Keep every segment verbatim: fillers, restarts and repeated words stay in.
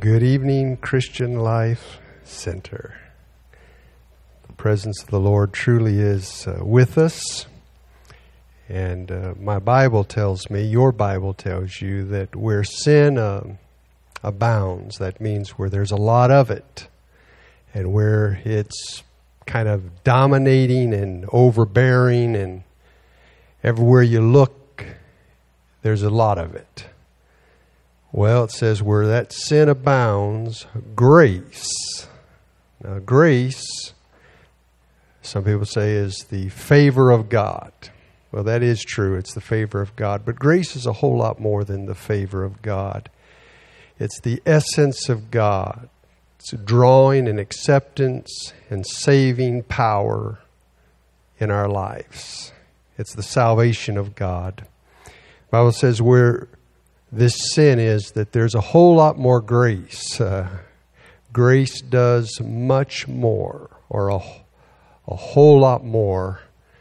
Good evening, Christian Life Center. The presence of the Lord truly is uh, with us. And uh, my Bible tells me, your Bible tells you, that where sin uh, abounds, that means where there's a lot of it, and where it's kind of dominating and overbearing, and everywhere you look, there's a lot of it. Well, it says where that sin abounds, grace. Now, grace, some people say, is the favor of God. Well, that is true. It's the favor of God. But grace is a whole lot more than the favor of God. It's the essence of God. It's a drawing and acceptance and saving power in our lives. It's the salvation of God. The Bible says where this sin is, that there's a whole lot more grace. Uh, grace does much more, or a, a whole lot more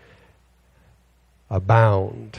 abound.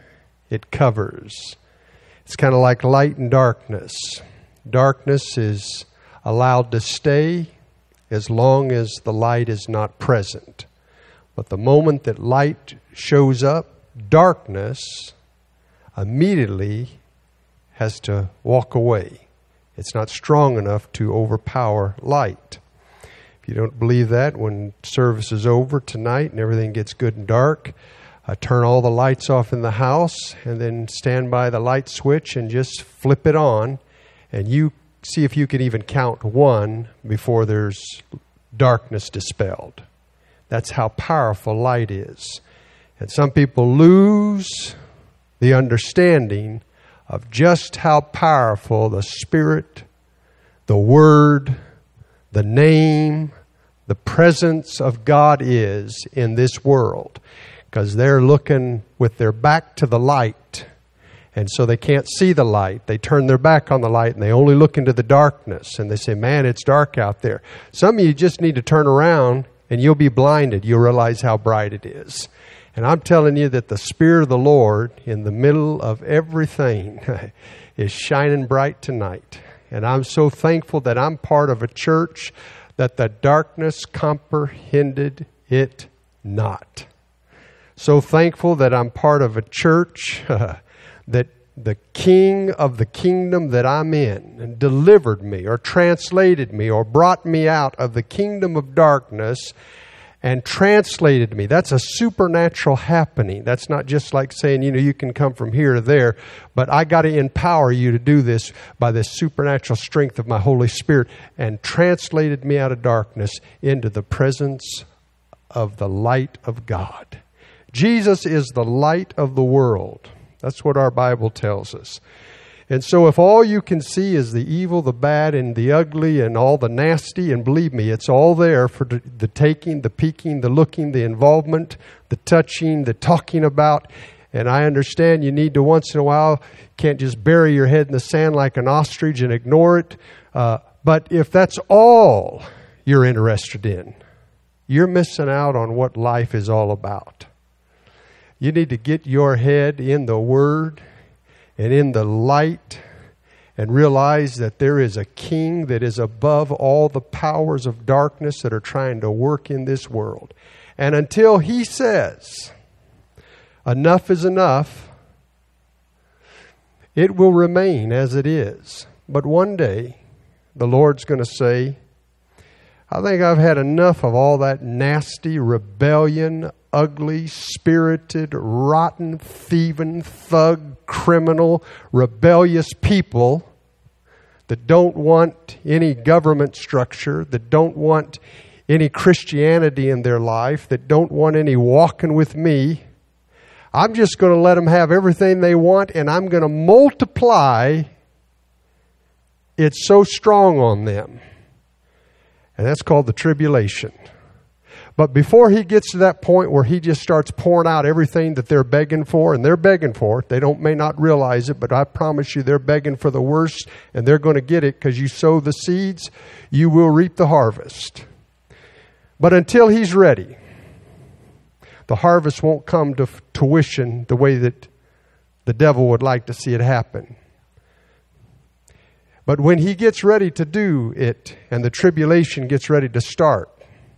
It covers. It's kind of like light and darkness. Darkness is allowed to stay as long as the light is not present. But the moment that light shows up, darkness immediately has to walk away. It's not strong enough to overpower light. If you don't believe that, when service is over tonight and everything gets good and dark, uh, turn all the lights off in the house and then stand by the light switch and just flip it on, and you see if you can even count one before there's darkness dispelled. That's how powerful light is. And some people lose the understanding of just how powerful the Spirit, the Word, the name, the presence of God is in this world. Because they're looking with their back to the light, and so they can't see the light. They turn their back on the light, and they only look into the darkness, and they say, man, it's dark out there. Some of you just need to turn around, and you'll be blinded. You'll realize how bright it is. And I'm telling you that the Spirit of the Lord in the middle of everything is shining bright tonight. And I'm so thankful that I'm part of a church that the darkness comprehended it not. So thankful that I'm part of a church that the King of the kingdom that I'm in and delivered me or translated me or brought me out of the kingdom of darkness and translated me. That's a supernatural happening. That's not just like saying, you know, you can come from here to there, but I got to empower you to do this by the supernatural strength of my Holy Spirit, and translated me out of darkness into the presence of the light of God. Jesus is the light of the world. That's what our Bible tells us. And so if all you can see is the evil, the bad, and the ugly, and all the nasty, and believe me, it's all there for the taking, the peeking, the looking, the involvement, the touching, the talking about. And I understand you need to once in a while, can't just bury your head in the sand like an ostrich and ignore it. Uh, but if that's all you're interested in, you're missing out on what life is all about. You need to get your head in the Word and in the light, and realize that there is a King that is above all the powers of darkness that are trying to work in this world. And until He says, enough is enough, it will remain as it is. But one day, the Lord's going to say, I think I've had enough of all that nasty rebellion, ugly, spirited, rotten, thieving, thug, criminal, rebellious people that don't want any government structure, that don't want any Christianity in their life, that don't want any walking with me. I'm just going to let them have everything they want, and I'm going to multiply it so strong on them. And that's called the tribulation. But before He gets to that point where He just starts pouring out everything that they're begging for, and they're begging for it, they don't may not realize it, but I promise you they're begging for the worst, and they're going to get it because you sow the seeds, you will reap the harvest. But until He's ready, the harvest won't come to fruition the way that the devil would like to see it happen. But when he gets ready to do it and the tribulation gets ready to start,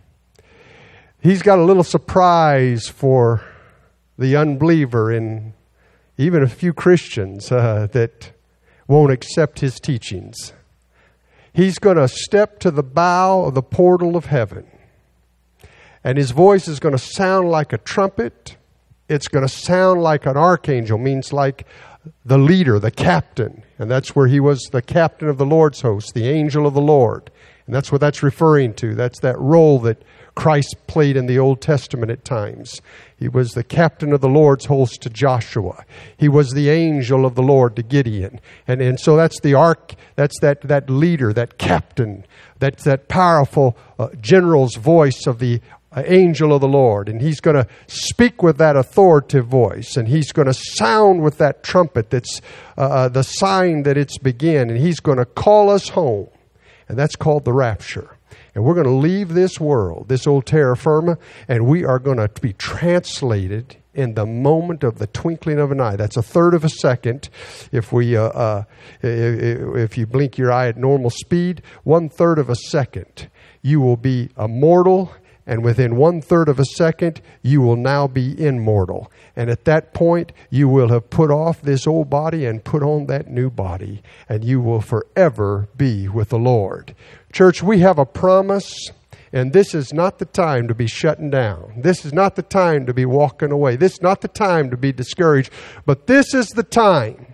he's got a little surprise for the unbeliever and even a few Christians uh, that won't accept his teachings. He's going to step to the bow of the portal of heaven. And his voice is going to sound like a trumpet. It's going to sound like an archangel, means like the leader, the captain. And that's where he was the captain of the Lord's host, the angel of the Lord. And that's what that's referring to. That's that role that Christ played in the Old Testament at times. He was the captain of the Lord's host to Joshua. He was the angel of the Lord to Gideon. And, and so that's the ark, that's that, that leader, that captain, that's that powerful uh, general's voice of the uh, angel of the Lord. And he's going to speak with that authoritative voice. And he's going to sound with that trumpet that's uh, the sign that it's begin. And he's going to call us home. And that's called the rapture. And we're going to leave this world, this old terra firma, and we are going to be translated in the moment of the twinkling of an eye. That's a third of a second. If we, uh, uh, if you blink your eye at normal speed, one third of a second, you will be immortal. And within one third of a second, you will now be immortal. And at that point, you will have put off this old body and put on that new body. And you will forever be with the Lord. Church, we have a promise. And this is not the time to be shutting down. This is not the time to be walking away. This is not the time to be discouraged. But this is the time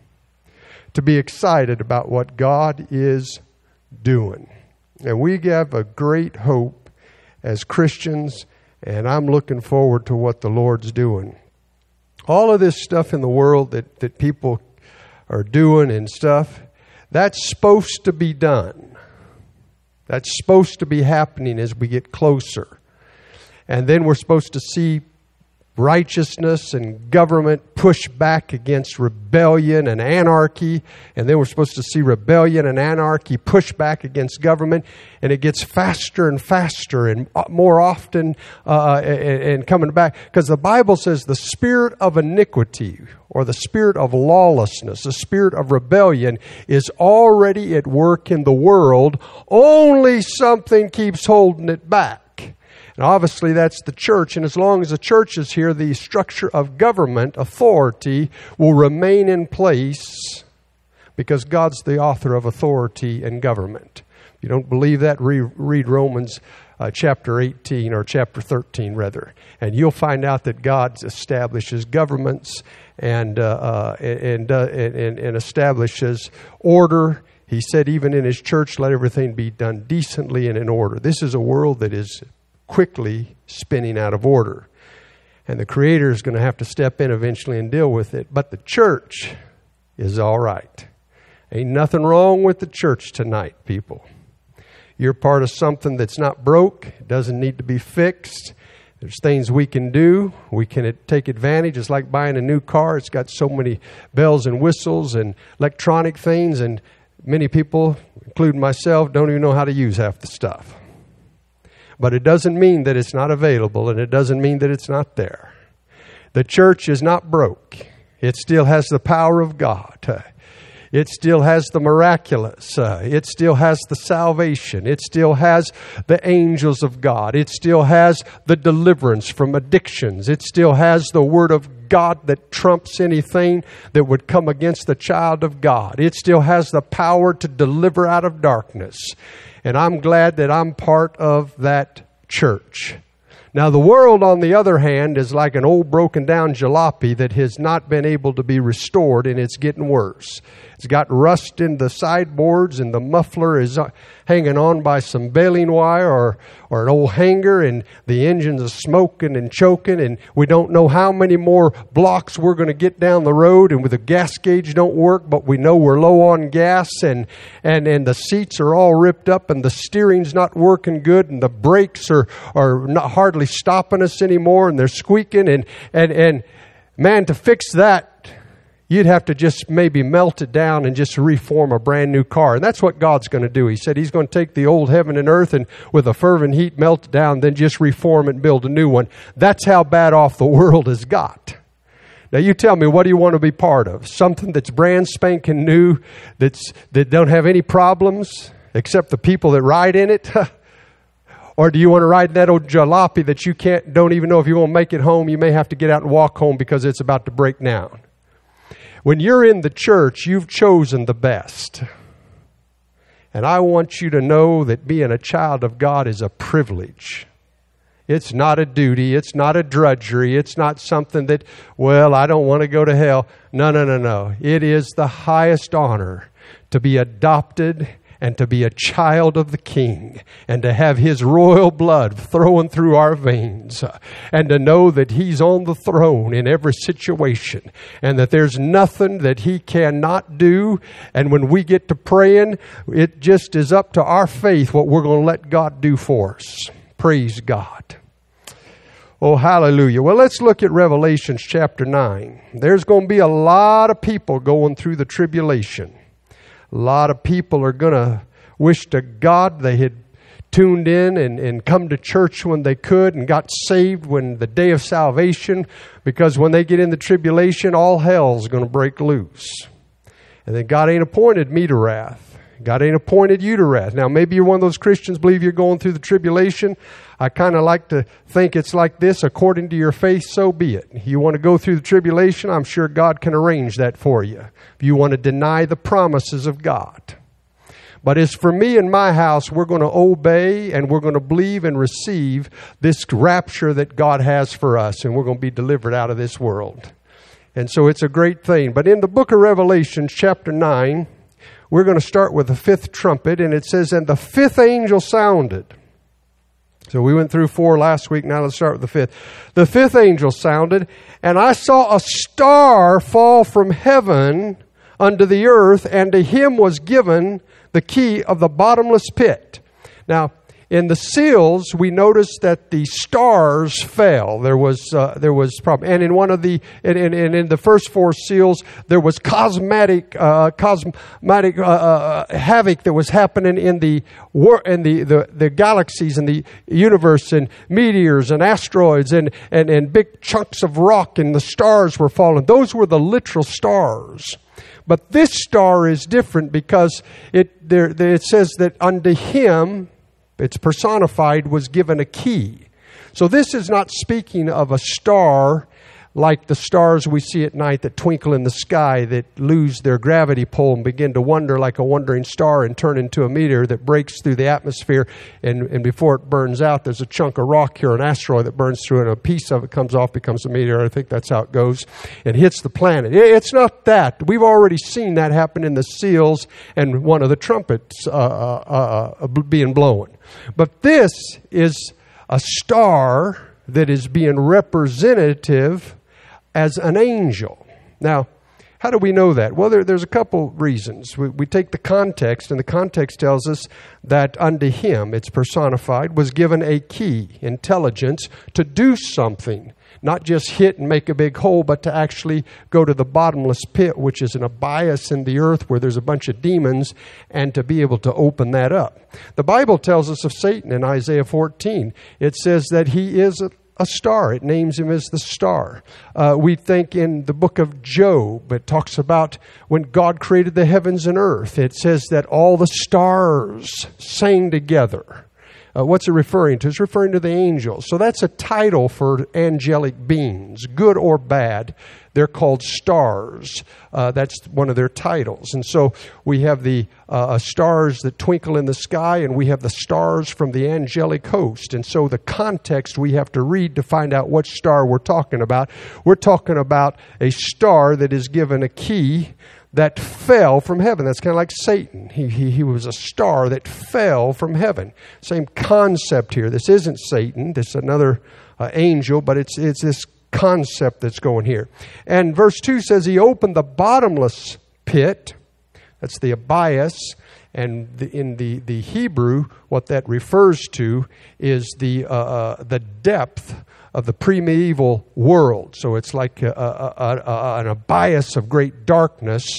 to be excited about what God is doing. And we have a great hope as Christians, and I'm looking forward to what the Lord's doing. All of this stuff in the world that, that people are doing and stuff, that's supposed to be done. That's supposed to be happening as we get closer. And then we're supposed to see righteousness and government push back against rebellion and anarchy. And then we're supposed to see rebellion and anarchy push back against government. And it gets faster and faster and more often uh, and, and coming back. Because the Bible says the spirit of iniquity or the spirit of lawlessness, the spirit of rebellion is already at work in the world. Only something keeps holding it back. And obviously that's the church, and as long as the church is here, the structure of government authority will remain in place because God's the author of authority and government. If you don't believe that, re- read Romans uh, chapter eighteen, or chapter thirteen rather, and you'll find out that God establishes governments and, uh, uh, and, uh, and, and establishes order. He said even in His church, let everything be done decently and in order. This is a world that is quickly spinning out of order. And the Creator is going to have to step in eventually and deal with it. But the church is all right. Ain't nothing wrong with the church tonight, people. You're part of something that's not broke. It doesn't need to be fixed. There's things we can do. We can take advantage. It's like buying a new car. It's got so many bells and whistles and electronic things. And many people, including myself, don't even know how to use half the stuff. But it doesn't mean that it's not available, and it doesn't mean that it's not there. The church is not broke. It still has the power of God. It still has the miraculous. Uh, it still has the salvation. It still has the angels of God. It still has the deliverance from addictions. It still has the Word of God that trumps anything that would come against the child of God. It still has the power to deliver out of darkness. And I'm glad that I'm part of that church. Now, the world, on the other hand, is like an old broken down jalopy that has not been able to be restored, and it's getting worse. It's got rust in the sideboards, and the muffler is hanging on by some baling wire or, or an old hanger, and the engines are smoking and choking, and we don't know how many more blocks we're going to get down the road, and with the gas gauge don't work, but we know we're low on gas, and, and, and the seats are all ripped up, and the steering's not working good, and the brakes are, are not hardly stopping us anymore, and they're squeaking, and, and, and man, to fix that, you'd have to just maybe melt it down and just reform a brand new car. And that's what God's going to do. He said He's going to take the old heaven and earth and with a fervent heat melt it down, then just reform it and build a new one. That's how bad off the world has got. Now you tell me, what do you want to be part of? Something that's brand spanking new, that's that don't have any problems except the people that ride in it? Or do you want to ride in that old jalopy that you can't, don't even know if you won't make it home? You may have to get out and walk home because it's about to break down. When you're in the church, you've chosen the best. And I want you to know that being a child of God is a privilege. It's not a duty. It's not a drudgery. It's not something that, well, I don't want to go to hell. No, no, no, no. It is the highest honor to be adopted and to be a child of the King and to have His royal blood flowing through our veins and to know that He's on the throne in every situation and that there's nothing that He cannot do. And when we get to praying, it just is up to our faith what we're going to let God do for us. Praise God. Oh, hallelujah. Well, let's look at Revelations chapter nine. There's going to be a lot of people going through the tribulation. A lot of people are going to wish to God they had tuned in and, and come to church when they could and got saved when the day of salvation, because when they get in the tribulation, all hell's going to break loose. And then God ain't appointed me to wrath. God ain't appointed you to wrath. Now, maybe you're one of those Christians, believe you're going through the tribulation. I kind of like to think it's like this. According to your faith, so be it. You want to go through the tribulation, I'm sure God can arrange that for you. If you want to deny the promises of God. But as for me and my house, we're going to obey and we're going to believe and receive this rapture that God has for us. And we're going to be delivered out of this world. And so it's a great thing. But in the book of Revelation, chapter nine, we're going to start with the fifth trumpet, and it says, and the fifth angel sounded. So we went through four last week, now let's start with the fifth. The fifth angel sounded, and I saw a star fall from heaven unto the earth, and to him was given the key of the bottomless pit. Now, in the seals, we noticed that the stars fell. There was uh, there was problem, and in one of the and in, in, in the first four seals, there was cosmetic uh, cosmetic uh, uh, havoc that was happening in the war in the, the, the galaxies and the universe, and meteors and asteroids and, and and big chunks of rock, and the stars were falling. Those were the literal stars. But this star is different because it there it says that unto him, it's personified, was given a key. So this is not speaking of a star like the stars we see at night that twinkle in the sky, that lose their gravity pull and begin to wander like a wandering star and turn into a meteor that breaks through the atmosphere. And, and before it burns out, there's a chunk of rock here, an asteroid that burns through, and a piece of it comes off, becomes a meteor. I think that's how it goes, and hits the planet. It's not that. We've already seen that happen in the seals and one of the trumpets uh, uh, uh, being blown. But this is a star that is being representative as an angel. Now, how do we know that? Well, there, there's a couple reasons. We, we take the context, and the context tells us that unto him, it's personified, was given a key, intelligence, to do something. Not just hit and make a big hole, but to actually go to the bottomless pit, which is an abyss in the earth where there's a bunch of demons, and to be able to open that up. The Bible tells us of Satan in Isaiah fourteen. It says that he is a A star. It names him as the star. Uh, we think in the book of Job, it talks about when God created the heavens and earth. It says that all the stars sang together. Uh, what's it referring to? It's referring to the angels. So that's a title for angelic beings, good or bad. They're called stars. Uh, that's one of their titles. And so we have the uh, stars that twinkle in the sky, and we have the stars from the angelic host. And so the context we have to read to find out what star we're talking about. We're talking about a star that is given a key that fell from heaven. That's kind of like Satan. He, he, he was a star that fell from heaven. Same concept here. This isn't Satan. This is another uh, angel, but it's it's this concept that's going here. And verse two says he opened the bottomless pit. That's the abyss. And the, in the, the Hebrew, what that refers to is the uh, uh, the depth of the pre-medieval world. So it's like a, a, a, a, an abyss of great darkness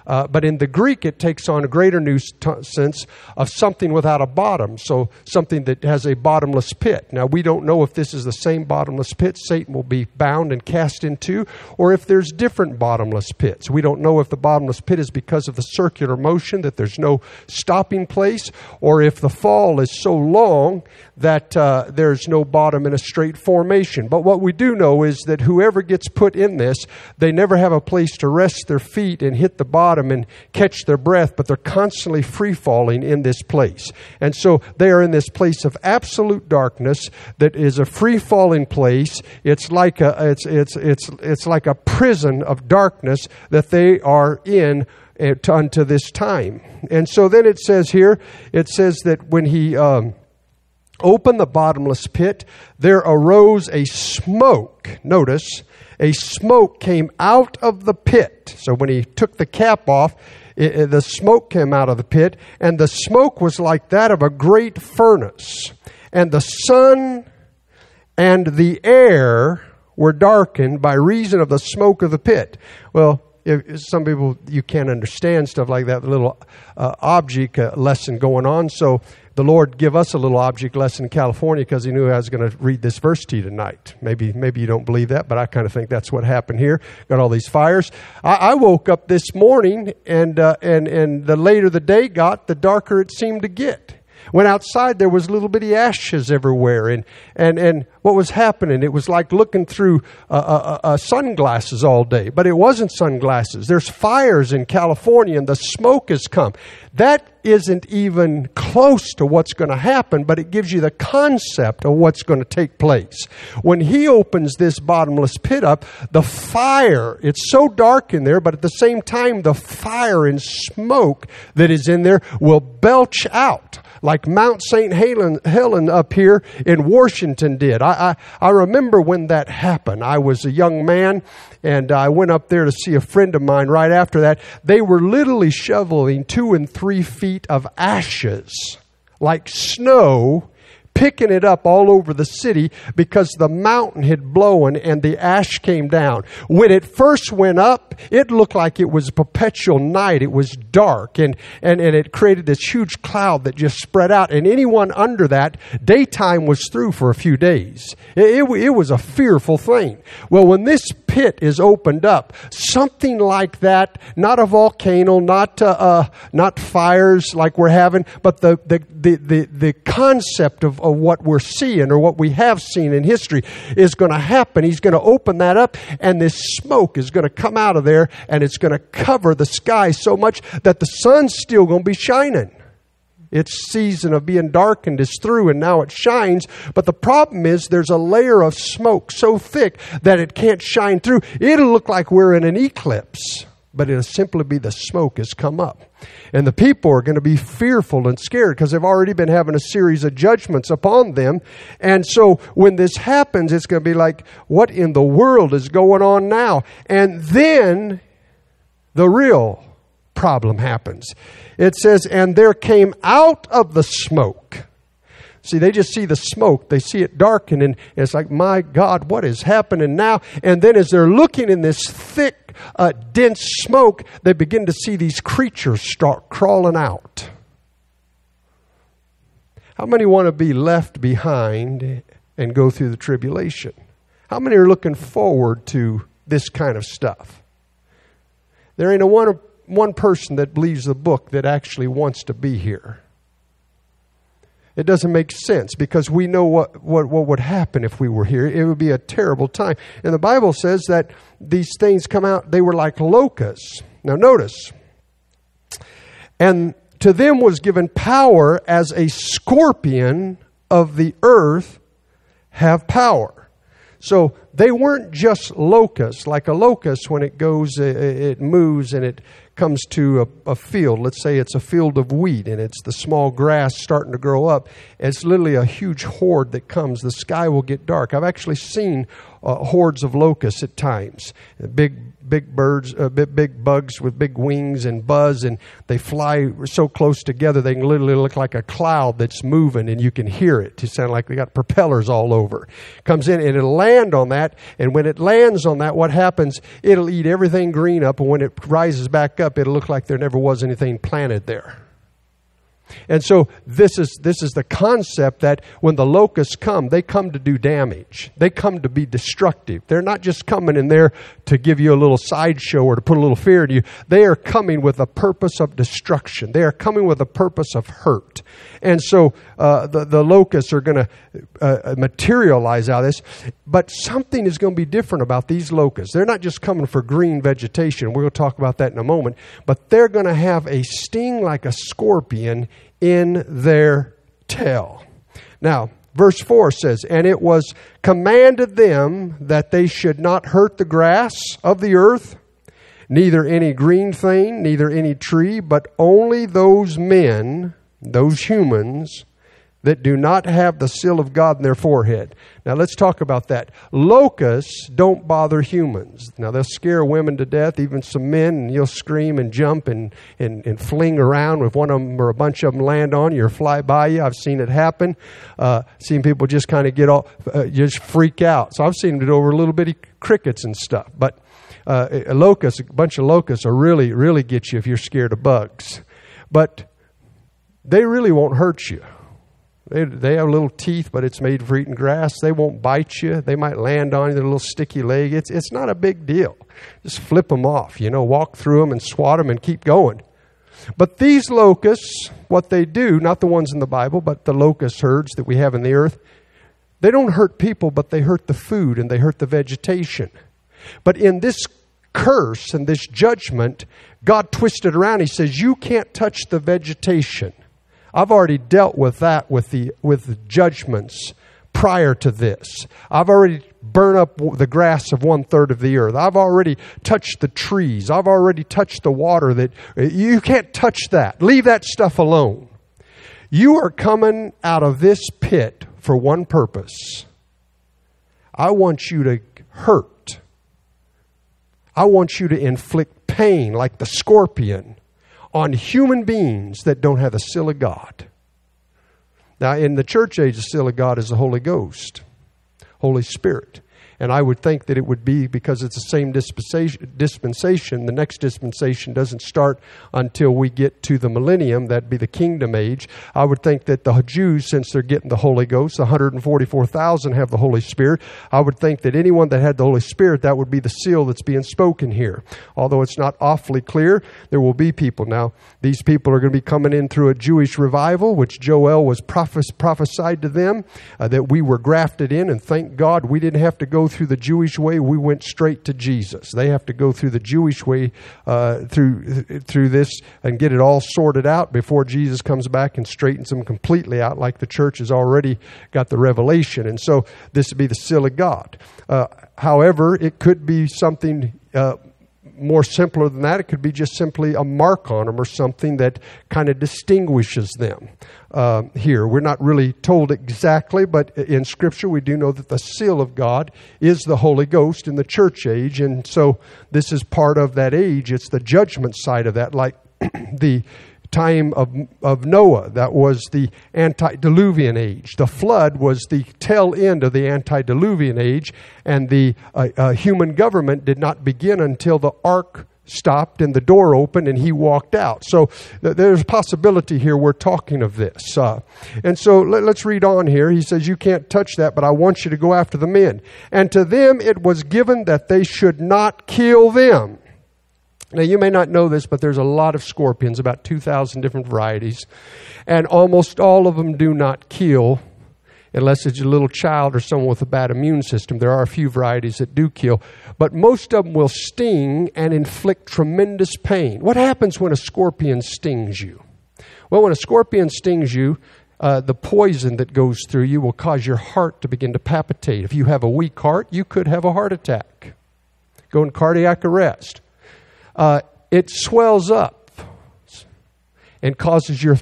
Uh, but in the Greek, it takes on a greater new st- sense of something without a bottom, so something that has a bottomless pit. Now, we don't know if this is the same bottomless pit Satan will be bound and cast into, or if there's different bottomless pits. We don't know if the bottomless pit is because of the circular motion, that there's no stopping place, or if the fall is so long that uh, there's no bottom in a straight formation. But what we do know is that whoever gets put in this, they never have a place to rest their feet and hit the bottom and catch their breath, but they're constantly free falling in this place. And so they are in this place of absolute darkness that is a free falling place. It's like a it's it's it's it's like a prison of darkness that they are in unto this time. And so then it says here, it says that when he um, opened the bottomless pit, there arose a smoke. Notice, a smoke came out of the pit. So when he took the cap off, it, it, the smoke came out of the pit, and the smoke was like that of a great furnace. And the sun and the air were darkened by reason of the smoke of the pit. Well, if, some people, you can't understand stuff like that, the little uh, object uh, lesson going on. So the Lord give us a little object lesson in California because he knew I was going to read this verse to you tonight. Maybe maybe you don't believe that, but I kind of think that's what happened here. Got all these fires. I, I woke up this morning, and uh, and and the later the day got, the darker it seemed to get. When outside there was little bitty ashes everywhere, and and and what was happening? It was like looking through uh, uh, uh, sunglasses all day, but it wasn't sunglasses. There's fires in California, and the smoke has come. That isn't even close to what's going to happen, but it gives you the concept of what's going to take place. When he opens this bottomless pit up, the fire, it's so dark in there, but at the same time, the fire and smoke that is in there will belch out like Mount Saint Helen, Helen up here in Washington did. I, I, I remember when that happened. I was a young man, and I went up there to see a friend of mine right after that. They were literally shoveling two and three feet of ashes like snow, picking it up all over the city because the mountain had blown and the ash came down. When it first went up, it looked like it was a perpetual night. It was dark, and, and, and it created this huge cloud that just spread out. And anyone under that, daytime was through for a few days. It, it, it was a fearful thing. Well, when this pit is opened up, something like that, not a volcano, not uh, uh, not fires like we're having, but the the the the, the concept of, of what we're seeing or what we have seen in history is going to happen. He's going to open that up, and this smoke is going to come out of there, and it's going to cover the sky so much that the sun's still going to be shining. Its season of being darkened is through, and now it shines. But the problem is there's a layer of smoke so thick that it can't shine through. It'll look like we're in an eclipse, but it'll simply be the smoke has come up. And the people are going to be fearful and scared because they've already been having a series of judgments upon them. And so when this happens, it's going to be like, what in the world is going on now? And then the real problem happens. It says, and there came out of the smoke. See, they just see the smoke. They see it darken, and it's like, my God, what is happening now? And then as they're looking in this thick, uh, dense smoke, they begin to see these creatures start crawling out. How many want to be left behind and go through the tribulation? How many are looking forward to this kind of stuff? There ain't a one one person that believes the book that actually wants to be here. It doesn't make sense because we know what, what, what would happen if we were here. It would be a terrible time. And the Bible says that these things come out, they were like locusts. Now notice, and to them was given power as a scorpion of the earth have power. So they weren't just locusts. Like a locust, when it goes, it moves and it comes to a, a field. Let's say it's a field of wheat and it's the small grass starting to grow up. It's literally a huge horde that comes. The sky will get dark. I've actually seen uh, hordes of locusts at times. Big big birds, uh, big, big bugs with big wings and buzz, and they fly so close together they can literally look like a cloud that's moving, and you can hear it to sound like they got propellers all over. Comes in and it'll land on that, and when it lands on that, what happens? It'll eat everything green up, and when it rises back up, it'll look like there never was anything planted there. And so this is this is the concept that when the locusts come, they come to do damage. They come to be destructive. They're not just coming in there to give you a little sideshow or to put a little fear in you. They are coming with a purpose of destruction. They are coming with a purpose of hurt. And so uh, the, the locusts are going to uh, materialize out of this. But something is going to be different about these locusts. They're not just coming for green vegetation. We're going to talk about that in a moment. But they're going to have a sting like a scorpion in their tail. Now, verse four says, "And it was commanded them that they should not hurt the grass of the earth, neither any green thing, neither any tree, but only those men," those humans, "that do not have the seal of God in their forehead." Now let's talk about that. Locusts don't bother humans. Now they'll scare women to death, even some men, and you'll scream and jump and, and, and fling around. If one of them or a bunch of them land on you or fly by you, I've seen it happen. Uh, seen people just kind of get all, uh, just freak out. So I've seen them do over little bitty crickets and stuff. But uh, a locust, a bunch of locusts will really, really get you if you're scared of bugs. But they really won't hurt you. They, they have little teeth, but it's made for eating grass. They won't bite you. They might land on you, their little sticky leg. It's it's not a big deal. Just flip them off, you know, walk through them and swat them and keep going. But these locusts, what they do, not the ones in the Bible, but the locust herds that we have in the earth, they don't hurt people, but they hurt the food and they hurt the vegetation. But in this curse and this judgment, God twisted around. He says, you can't touch the vegetation. I've already dealt with that with the with the judgments prior to this. I've already burned up the grass of one third of the earth. I've already touched the trees. I've already touched the water. That you can't touch that. Leave that stuff alone. You are coming out of this pit for one purpose. I want you to hurt. I want you to inflict pain like the scorpion on human beings that don't have the seal of God. Now, in the church age, the seal of God is the Holy Ghost, Holy Spirit. And I would think that it would be because it's the same dispensation. dispensation. The next dispensation doesn't start until we get to the millennium. That'd be the kingdom age. I would think that the Jews, since they're getting the Holy Ghost, the one hundred forty-four thousand have the Holy Spirit. I would think that anyone that had the Holy Spirit, that would be the seal that's being spoken here. Although it's not awfully clear, there will be people. Now, these people are going to be coming in through a Jewish revival, which Joel was prophes- prophesied to them, uh, that we were grafted in. And thank God we didn't have to go through the Jewish way. We went straight to Jesus. They have to go through the Jewish way uh, through through this and get it all sorted out before Jesus comes back and straightens them completely out, like the church has already got the revelation. And so this would be the seal of God. Uh, however, it could be something uh, more simpler than that. It could be just simply a mark on them or something that kind of distinguishes them. Uh, here, we're not really told exactly, but in Scripture we do know that the seal of God is the Holy Ghost in the church age, and so this is part of that age. It's the judgment side of that, like the time of of Noah. That was the antediluvian age. The flood was the tail end of the antediluvian age, and the uh, uh, human government did not begin until the ark stopped and the door opened and he walked out. So th- there's a possibility here we're talking of this. Uh, and so let, let's read on here. He says, you can't touch that, but I want you to go after the men. And to them it was given that they should not kill them. Now, you may not know this, but there's a lot of scorpions, about two thousand different varieties, and almost all of them do not kill unless it's a little child or someone with a bad immune system. There are a few varieties that do kill, but most of them will sting and inflict tremendous pain. What happens when a scorpion stings you? Well, when a scorpion stings you, uh, the poison that goes through you will cause your heart to begin to palpitate. If you have a weak heart, you could have a heart attack, go in cardiac arrest. Uh, it swells up and causes your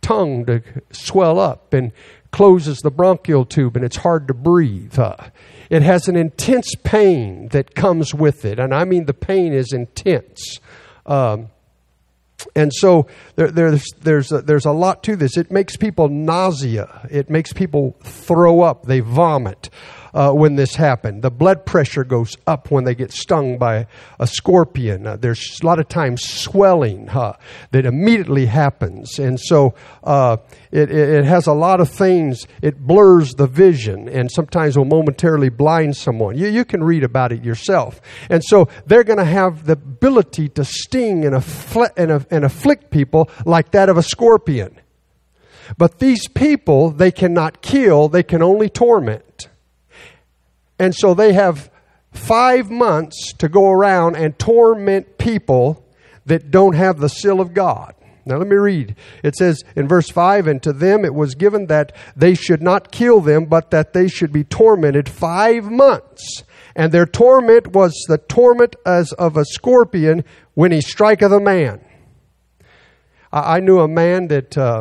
tongue to swell up and closes the bronchial tube, and it's hard to breathe. Uh, it has an intense pain that comes with it, and I mean the pain is intense. Um, and so there, there's there's a, there's a lot to this. It makes people nausea. It makes people throw up. They vomit. Uh, when this happened. The blood pressure goes up when they get stung by a scorpion. Uh, there's a lot of times swelling uh, that immediately happens. And so uh, it, it has a lot of things. It blurs the vision and sometimes will momentarily blind someone. You, you can read about it yourself. And so they're going to have the ability to sting and, affl- and, and afflict people like that of a scorpion. But these people, they cannot kill. They can only torment. And so they have five months to go around and torment people that don't have the seal of God. Now let me read. It says in verse five, and to them it was given that they should not kill them, but that they should be tormented five months. And their torment was the torment as of a scorpion when he striketh a man. I, I knew a man that uh,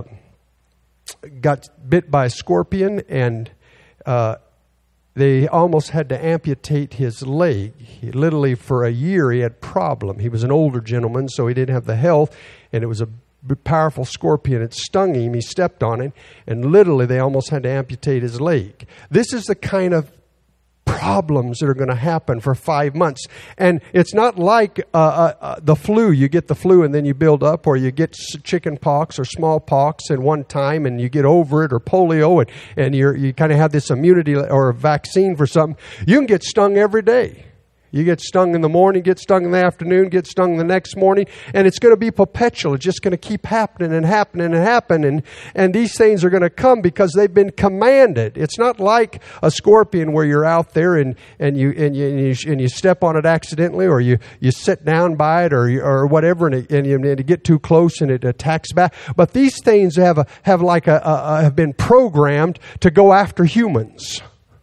got bit by a scorpion, and uh they almost had to amputate his leg. He, literally for a year he had problem. He was an older gentleman, so he didn't have the health, and it was a powerful scorpion. It stung him. He stepped on it, and literally they almost had to amputate his leg. This is the kind of problems that are going to happen for five months. And it's not like uh, uh, uh, the flu. You get the flu and then you build up, or you get chicken pox or smallpox at one time and you get over it, or polio, and, and you're, you kind of have this immunity or a vaccine for something. You can get stung every day. You get stung in the morning, get stung in the afternoon, get stung the next morning, and it's going to be perpetual. It's just going to keep happening and happening and happening. And these things are going to come because they've been commanded. It's not like a scorpion where you're out there and, and, you, and, you, and, you, and you step on it accidentally, or you, you sit down by it, or, or whatever, and, it, and, you, and you get too close and it attacks back. But these things have, a, have, like a, a, have been programmed to go after humans.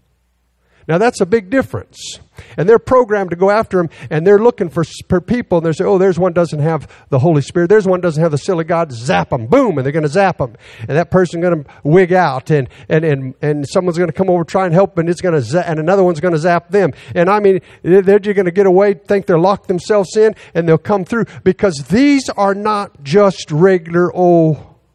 Now that's a big difference. And they're programmed to go after them, and they're looking for, for people, and they say, oh, there's one doesn't have the Holy Spirit. There's one doesn't have the seal of God. Zap them. Boom. And they're going to zap them. And that person's going to wig out, and, and, and, and someone's going to come over, try and help, and it's going to zap, and another one's going to zap them. And I mean, they're going to get away, think they're locked themselves in, and they'll come through, because these are not just regular old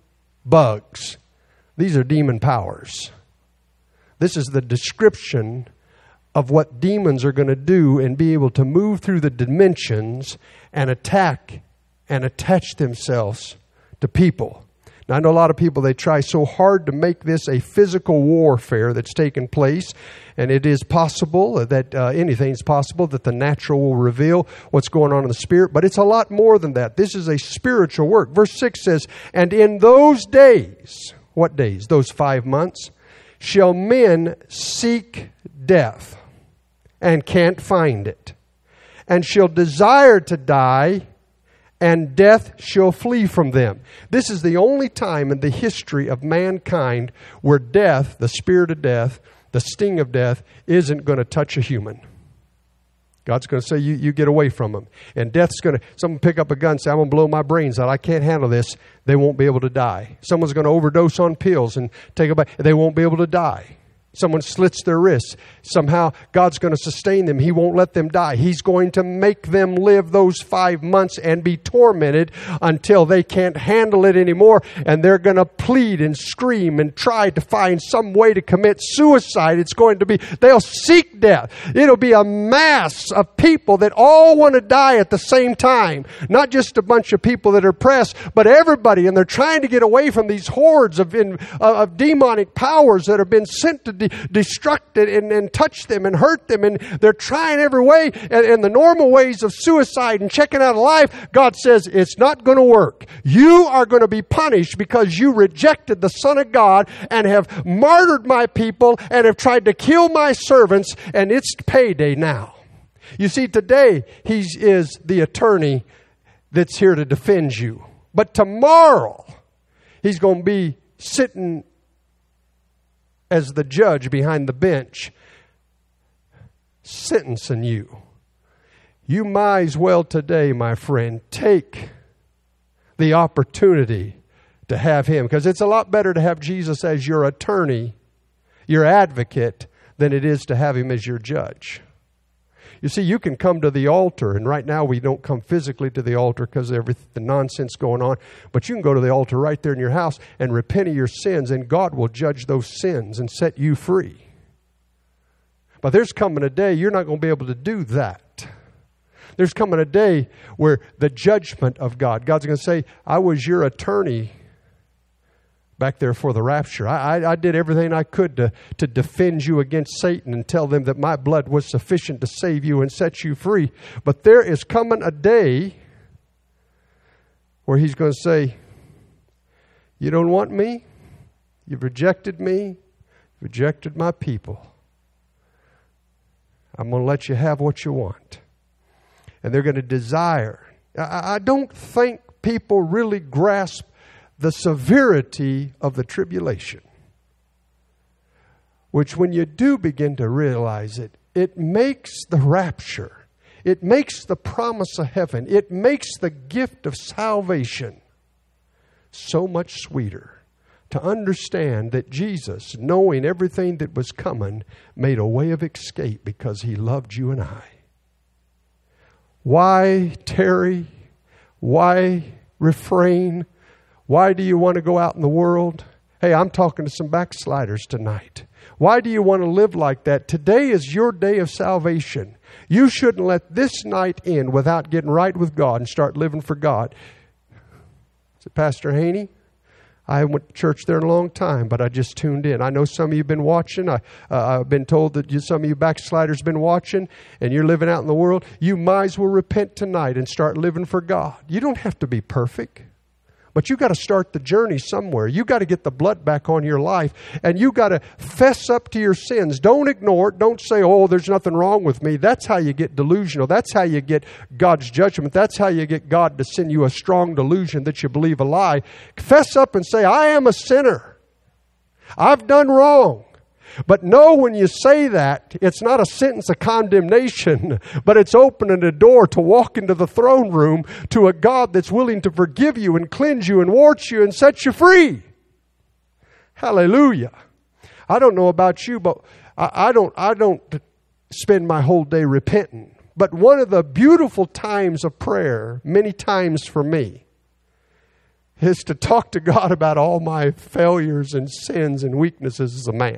bugs. These are demon powers. This is the description of what demons are going to do and be able to move through the dimensions and attack and attach themselves to people. Now, I know a lot of people, they try so hard to make this a physical warfare that's taking place, and it is possible that uh, anything's possible, that the natural will reveal what's going on in the spirit, but it's a lot more than that. This is a spiritual work. Verse six says, and in those days, what days? Those five months, shall men seek death, and can't find it, and shall desire to die, and death shall flee from them. This is the only time in the history of mankind where death, the spirit of death, the sting of death, isn't going to touch a human. God's going to say, you, you get away from them. And death's going to, someone pick up a gun and say, I'm going to blow my brains out. I can't handle this. They won't be able to die. Someone's going to overdose on pills and take a bite. They won't be able to die. Someone slits their wrists. Somehow God's going to sustain them. He won't let them die. He's going to make them live those five months and be tormented until they can't handle it anymore. And they're going to plead and scream and try to find some way to commit suicide. It's going to be, they'll seek death. It'll be a mass of people that all want to die at the same time. Not just a bunch of people that are pressed, but everybody. And they're trying to get away from these hordes of, in, of demonic powers that have been sent to de- destruct it and, and touch them and hurt them, and they're trying every way, and, and the normal ways of suicide and checking out of life. God says it's not going to work. You are going to be punished because you rejected the Son of God and have martyred my people and have tried to kill my servants, and it's payday now. You see, today he is the attorney that's here to defend you, but tomorrow he's going to be sitting as the judge behind the bench, sentencing you. You might as well today, my friend, take the opportunity to have Him. Because it's a lot better to have Jesus as your attorney, your advocate, than it is to have Him as your judge. You see, you can come to the altar, and right now we don't come physically to the altar because of everything, the nonsense going on, but you can go to the altar right there in your house and repent of your sins, and God will judge those sins and set you free. But there's coming a day you're not going to be able to do that. There's coming a day where the judgment of God, God's going to say, I was your attorney back there for the rapture. I, I, I did everything I could to, to defend you against Satan and tell them that my blood was sufficient to save you and set you free. But there is coming a day where He's going to say, you don't want me? You've rejected me? Rejected my people. I'm going to let you have what you want. And they're going to desire. I, I don't think people really grasp the severity of the tribulation, which when you do begin to realize it, it makes the rapture, it makes the promise of heaven, it makes the gift of salvation so much sweeter to understand that Jesus, knowing everything that was coming, made a way of escape because He loved you and I. Why tarry? Why refrain? Why do you want to go out in the world? Hey, I'm talking to some backsliders tonight. Why do you want to live like that? Today is your day of salvation. You shouldn't let this night end without getting right with God and start living for God. Is it Pastor Haney? I haven't went to church there in a long time, but I just tuned in. I know some of you have been watching. I, uh, I've been told that you, some of you backsliders have been watching, and you're living out in the world. You might as well repent tonight and start living for God. You don't have to be perfect. But you got to start the journey somewhere. You got to get the blood back on your life. And you got to fess up to your sins. Don't ignore it. Don't say, oh, there's nothing wrong with me. That's how you get delusional. That's how you get God's judgment. That's how you get God to send you a strong delusion that you believe a lie. Fess up and say, I am a sinner. I've done wrong. But know when you say that, it's not a sentence of condemnation, but it's opening a door to walk into the throne room to a God that's willing to forgive you and cleanse you and wash you and set you free. Hallelujah. I don't know about you, but I, I don't, I don't spend my whole day repenting. But one of the beautiful times of prayer, many times for me, is to talk to God about all my failures and sins and weaknesses as a man.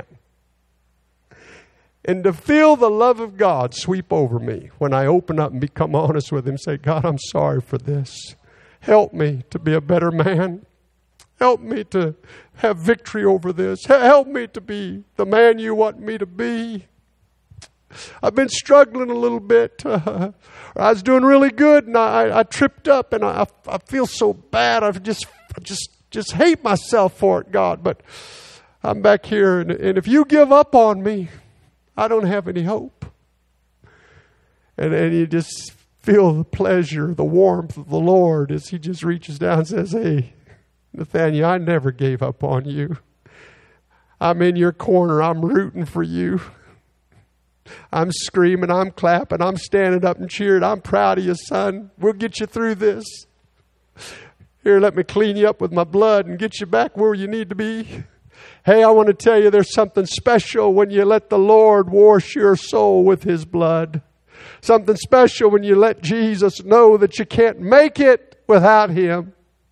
And to feel the love of God sweep over me when I open up and become honest with Him. Say, God, I'm sorry for this. Help me to be a better man. Help me to have victory over this. Help me to be the man you want me to be. I've been struggling a little bit. Uh, I was doing really good and I, I tripped up and I, I feel so bad. I just, I just, just hate myself for it, God. But I'm back here and, and if you give up on me, I don't have any hope. And, and you just feel the pleasure, the warmth of the Lord as He just reaches down and says, hey, Nathaniel, I never gave up on you. I'm in your corner. I'm rooting for you. I'm screaming. I'm clapping. I'm standing up and cheering. I'm proud of you, son. We'll get you through this. Here, let me clean you up with my blood and get you back where you need to be. Hey, I want to tell you there's something special when you let the Lord wash your soul with His blood. Something special when you let Jesus know that you can't make it without Him.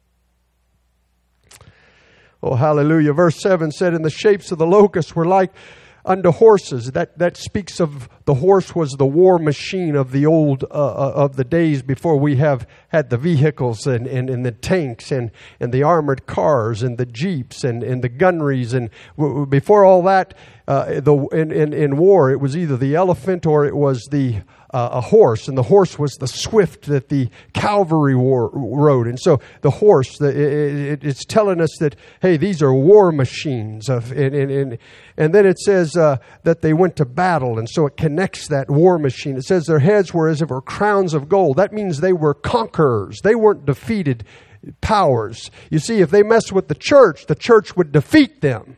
Oh, hallelujah. Verse seven said, and the shapes of the locusts were like unto horses. That that speaks of the horse was the war machine of the old, uh, of the days before we have had the vehicles and, and, and the tanks and, and the armored cars and the jeeps and, and the gunneries. And w- before all that, uh, the in, in, in war, it was either the elephant or it was the Uh, a horse, and the horse was the swift that the cavalry war, rode. And so the horse, the, it, it's telling us that, hey, these are war machines. Of, and, and, and, and then it says uh, that they went to battle, and so it connects that war machine. It says their heads were as if were crowns of gold. That means they were conquerors. They weren't defeated powers. You see, if they messed with the church, the church would defeat them.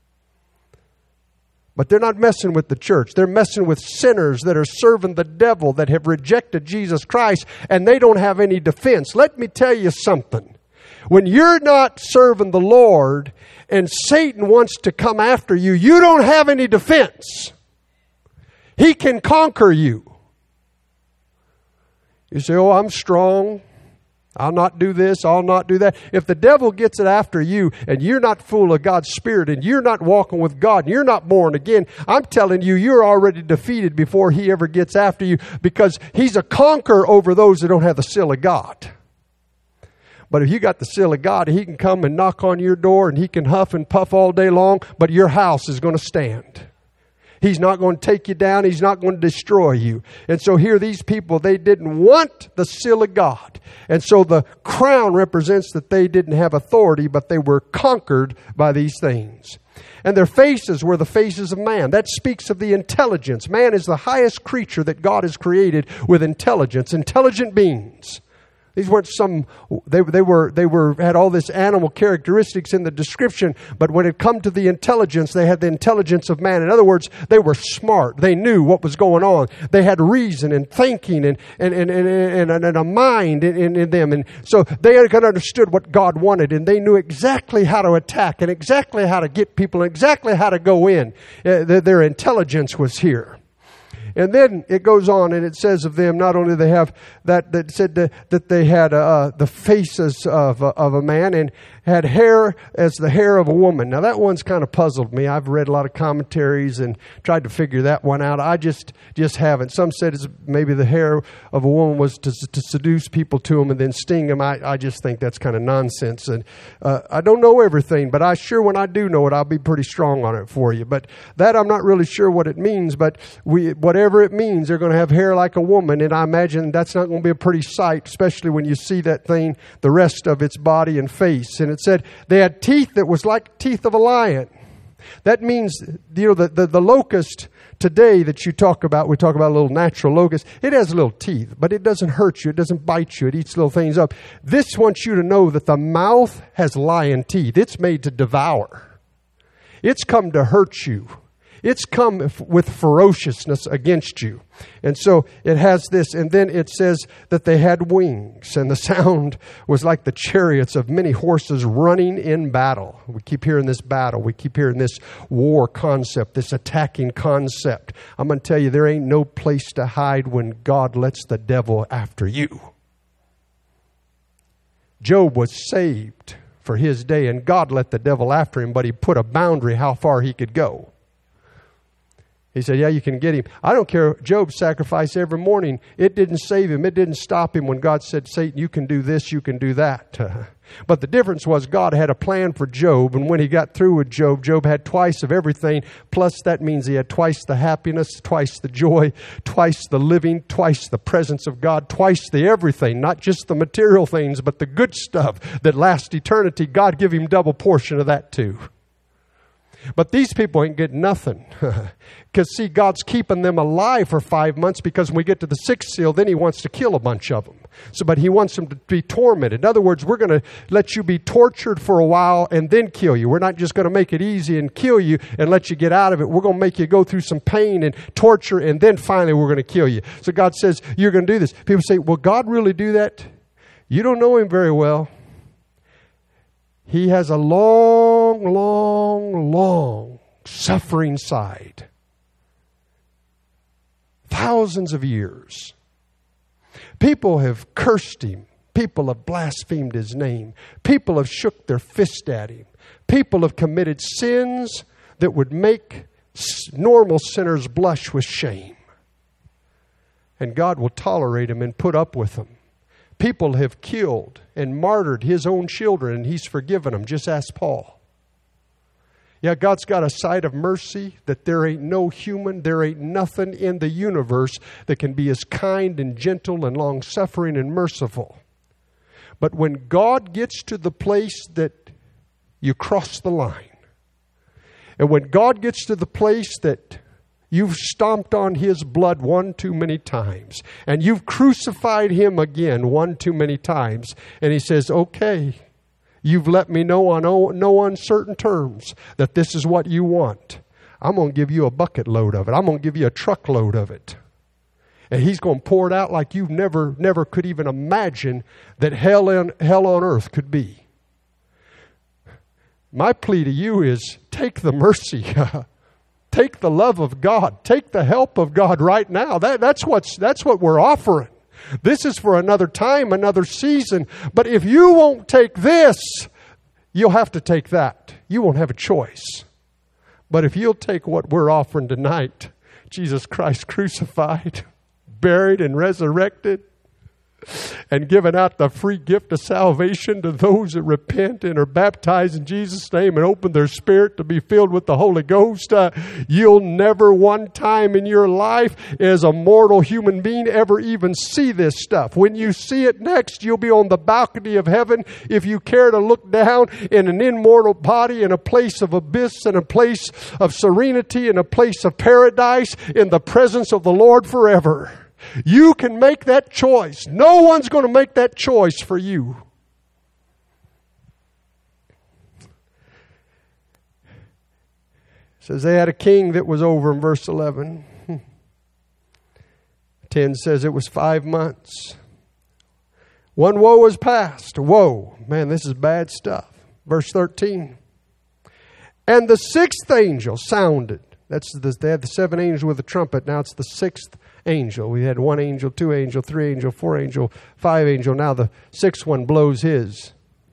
But they're not messing with the church. They're messing with sinners that are serving the devil, that have rejected Jesus Christ, and they don't have any defense. Let me tell you something. When you're not serving the Lord and Satan wants to come after you, you don't have any defense. He can conquer you. You say, oh, I'm strong. I'll not do this. I'll not do that. If the devil gets it after you and you're not full of God's Spirit and you're not walking with God and you're not born again, I'm telling you, you're already defeated before he ever gets after you, because he's a conqueror over those that don't have the seal of God. But if you got the seal of God, he can come and knock on your door and he can huff and puff all day long, but your house is going to stand. He's not going to take you down. He's not going to destroy you. And so here these people, they didn't want the seal of God. And so the crown represents that they didn't have authority, but they were conquered by these things. And their faces were the faces of man. That speaks of the intelligence. Man is the highest creature that God has created with intelligence, intelligent beings. These weren't some, they, they were, they were, had all this animal characteristics in the description, but when it come to the intelligence, they had the intelligence of man. In other words, they were smart. They knew what was going on. They had reason and thinking and, and, and, and, and, and a mind in, in, in them. And so they had understood what God wanted, and they knew exactly how to attack and exactly how to get people and exactly how to go in. Uh, their, their intelligence was here. And then it goes on and it says of them, not only do they have that, that said that, that they had uh, the faces of, uh, of a man and had hair as the hair of a woman. Now that one's kind of puzzled me. I've read a lot of commentaries and tried to figure that one out. I just just haven't. Some said it's maybe the hair of a woman was to, to seduce people to them and then sting them. I, I just think that's kind of nonsense. And uh, I don't know everything, but I sure when I do know it, I'll be pretty strong on it for you. But that I'm not really sure what it means. But we, whatever it means, they're going to have hair like a woman. And I imagine that's not going to be a pretty sight, especially when you see that thing, the rest of its body and face. And it said they had teeth that was like teeth of a lion. That means, you know, the, the, the locust today that you talk about, we talk about a little natural locust, it has little teeth, but it doesn't hurt you. It doesn't bite you. It eats little things up. This wants you to know that the mouth has lion teeth. It's made to devour. It's come to hurt you. It's come with ferociousness against you. And so it has this, and then it says that they had wings, and the sound was like the chariots of many horses running in battle. We keep hearing this battle. We keep hearing this war concept, this attacking concept. I'm going to tell you, there ain't no place to hide when God lets the devil after you. Job was saved for his day, and God let the devil after him, but he put a boundary how far he could go. He said, yeah, you can get him. I don't care. Job sacrificed every morning. It didn't save him. It didn't stop him when God said, Satan, you can do this, you can do that. But the difference was God had a plan for Job. And when he got through with Job, Job had twice of everything. Plus that means he had twice the happiness, twice the joy, twice the living, twice the presence of God, twice the everything. Not just the material things, but the good stuff that lasts eternity. God give him double portion of that too. But these people ain't getting nothing. Because, see, God's keeping them alive for five months because when we get to the sixth seal, then he wants to kill a bunch of them. So, but he wants them to be tormented. In other words, we're going to let you be tortured for a while and then kill you. We're not just going to make it easy and kill you and let you get out of it. We're going to make you go through some pain and torture, and then finally we're going to kill you. So God says, you're going to do this. People say, will God really do that? You don't know him very well. He has a long, long, long suffering side. Thousands of years. People have cursed him. People have blasphemed his name. People have shook their fist at him. People have committed sins that would make normal sinners blush with shame. And God will tolerate them and put up with them. People have killed and martyred his own children, and he's forgiven them. Just ask Paul. Yeah, God's got a side of mercy that there ain't no human, there ain't nothing in the universe that can be as kind and gentle and long-suffering and merciful. But when God gets to the place that you cross the line, and when God gets to the place that you've stomped on his blood one too many times. And you've crucified him again one too many times. And he says, okay, you've let me know on no uncertain terms that this is what you want. I'm going to give you a bucket load of it. I'm going to give you a truckload of it. And he's going to pour it out like you never, never could even imagine that hell on, hell on earth could be. My plea to you is take the mercy. Take the love of God. Take the help of God right now. That, that's, what's, that's what we're offering. This is for another time, another season. But if you won't take this, you'll have to take that. You won't have a choice. But if you'll take what we're offering tonight, Jesus Christ crucified, buried and resurrected, and given out the free gift of salvation to those that repent and are baptized in Jesus' name and open their spirit to be filled with the Holy Ghost, uh, you'll never one time in your life as a mortal human being ever even see this stuff. When you see it next, you'll be on the balcony of heaven if you care to look down in an immortal body in a place of abyss and a place of serenity and a place of paradise in the presence of the Lord forever. You can make that choice. No one's going to make that choice for you. It says they had a king that was over in verse eleven. ten says it was five months. One woe was past. Woe. Man, this is bad stuff. Verse thirteen. And the sixth angel sounded. That's the, they had the seven angels with the trumpet. Now it's the sixth angel. We had one angel, two angel, three angel, four angel, five angel. Now the sixth one blows his.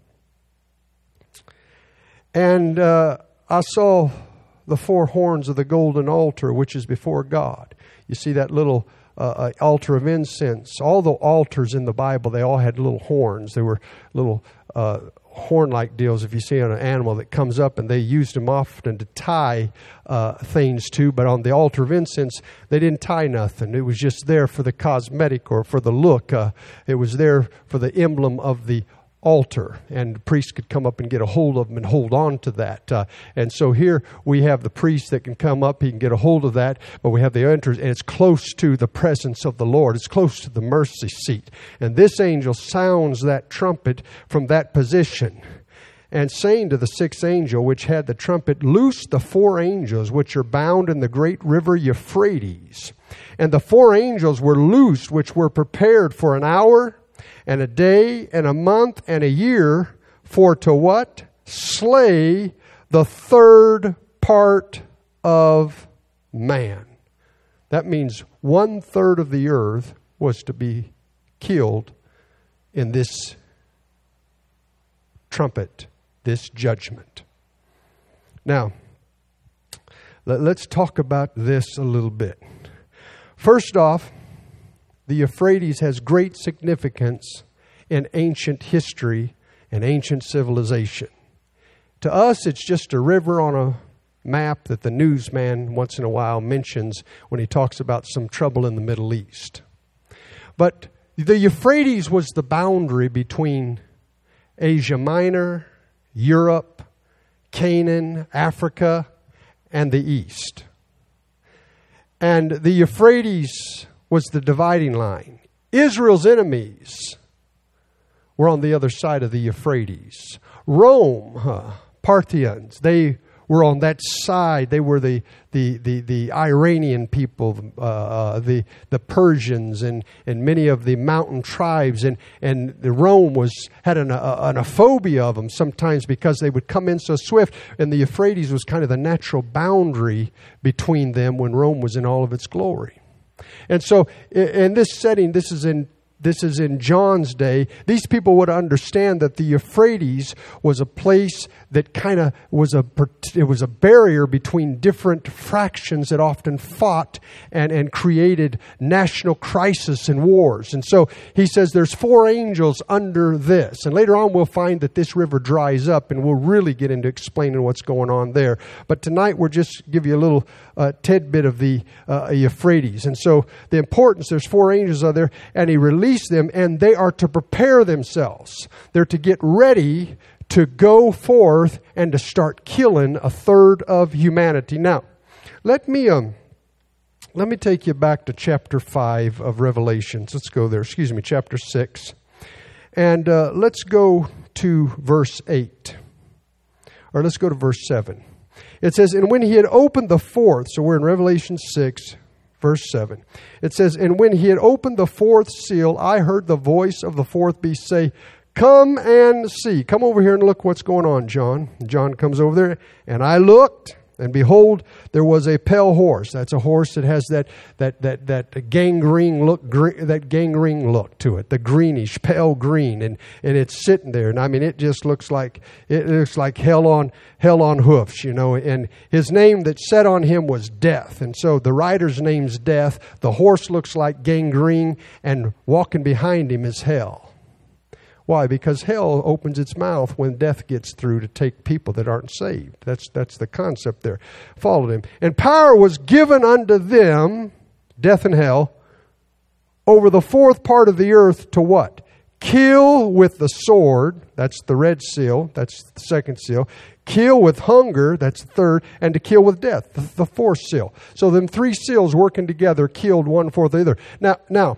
And uh, I saw the four horns of the golden altar, which is before God. You see that little uh, altar of incense. All the altars in the Bible, they all had little horns. They were little uh, horn-like deals, if you see on an animal that comes up, and they used them often to tie uh, things to. But on the altar of incense, they didn't tie nothing. It was just there for the cosmetic or for the look. Uh, it was there for the emblem of the altar, and the priest could come up and get a hold of them and hold on to that. Uh, and so here we have the priest that can come up, he can get a hold of that, but we have the entrance, and it's close to the presence of the Lord. It's close to the mercy seat. And this angel sounds that trumpet from that position, and saying to the sixth angel, which had the trumpet, loose the four angels which are bound in the great river Euphrates. And the four angels were loosed, which were prepared for an hour, and a day, and a month, and a year, for to what? Slay the third part of man. That means one third of the earth was to be killed in this trumpet, this judgment. Now, let's talk about this a little bit. First off, the Euphrates has great significance in ancient history and ancient civilization. To us, it's just a river on a map that the newsman once in a while mentions when he talks about some trouble in the Middle East. But the Euphrates was the boundary between Asia Minor, Europe, Canaan, Africa, and the East. And the Euphrates was the dividing line. Israel's enemies were on the other side of the Euphrates. Rome, huh, Parthians, they were on that side. They were the the the, the Iranian people, uh, the the Persians, and, and many of the mountain tribes. And, and the Rome was had an, a, an, a phobia of them sometimes because they would come in so swift. And the Euphrates was kind of the natural boundary between them when Rome was in all of its glory. And so in this setting, this is in This is in John's day. These people would understand that the Euphrates was a place that kind of was a it was a barrier between different fractions that often fought and, and created national crisis and wars. And so he says there's four angels under this. And later on we'll find that this river dries up, and we'll really get into explaining what's going on there. But tonight we'll just give you a little uh, tidbit of the uh, Euphrates. And so the importance, there's four angels out there, and he released them, and they are to prepare themselves. They're to get ready to go forth and to start killing a third of humanity. Now, let me um, let me take you back to chapter five of Revelations. Let's go there. Excuse me, chapter six, and uh, let's go to verse eight, or let's go to verse seven. It says, "And when he had opened the fourth," so we're in Revelation six. Verse seven. It says, "And when he had opened the fourth seal, I heard the voice of the fourth beast say, come and see. Come over here and look what's going on, John. John comes over there, and I looked, and behold, there was a pale horse. That's a horse that has that that that that gangrene look, green, that gangrene look to it, the greenish, pale green, and and it's sitting there. And I mean, it just looks like it looks like hell on hell on hoofs, you know. And his name that sat on him was Death, and so the rider's name's Death. The horse looks like gangrene, and walking behind him is hell. Why? Because hell opens its mouth when death gets through to take people that aren't saved. That's that's the concept there. Followed him. And power was given unto them, death and hell, over the fourth part of the earth to what? Kill with the sword, that's the red seal, that's the second seal. Kill with hunger, that's the third, and to kill with death, the, the fourth seal. So them three seals working together killed one-fourth of the other. Now, now,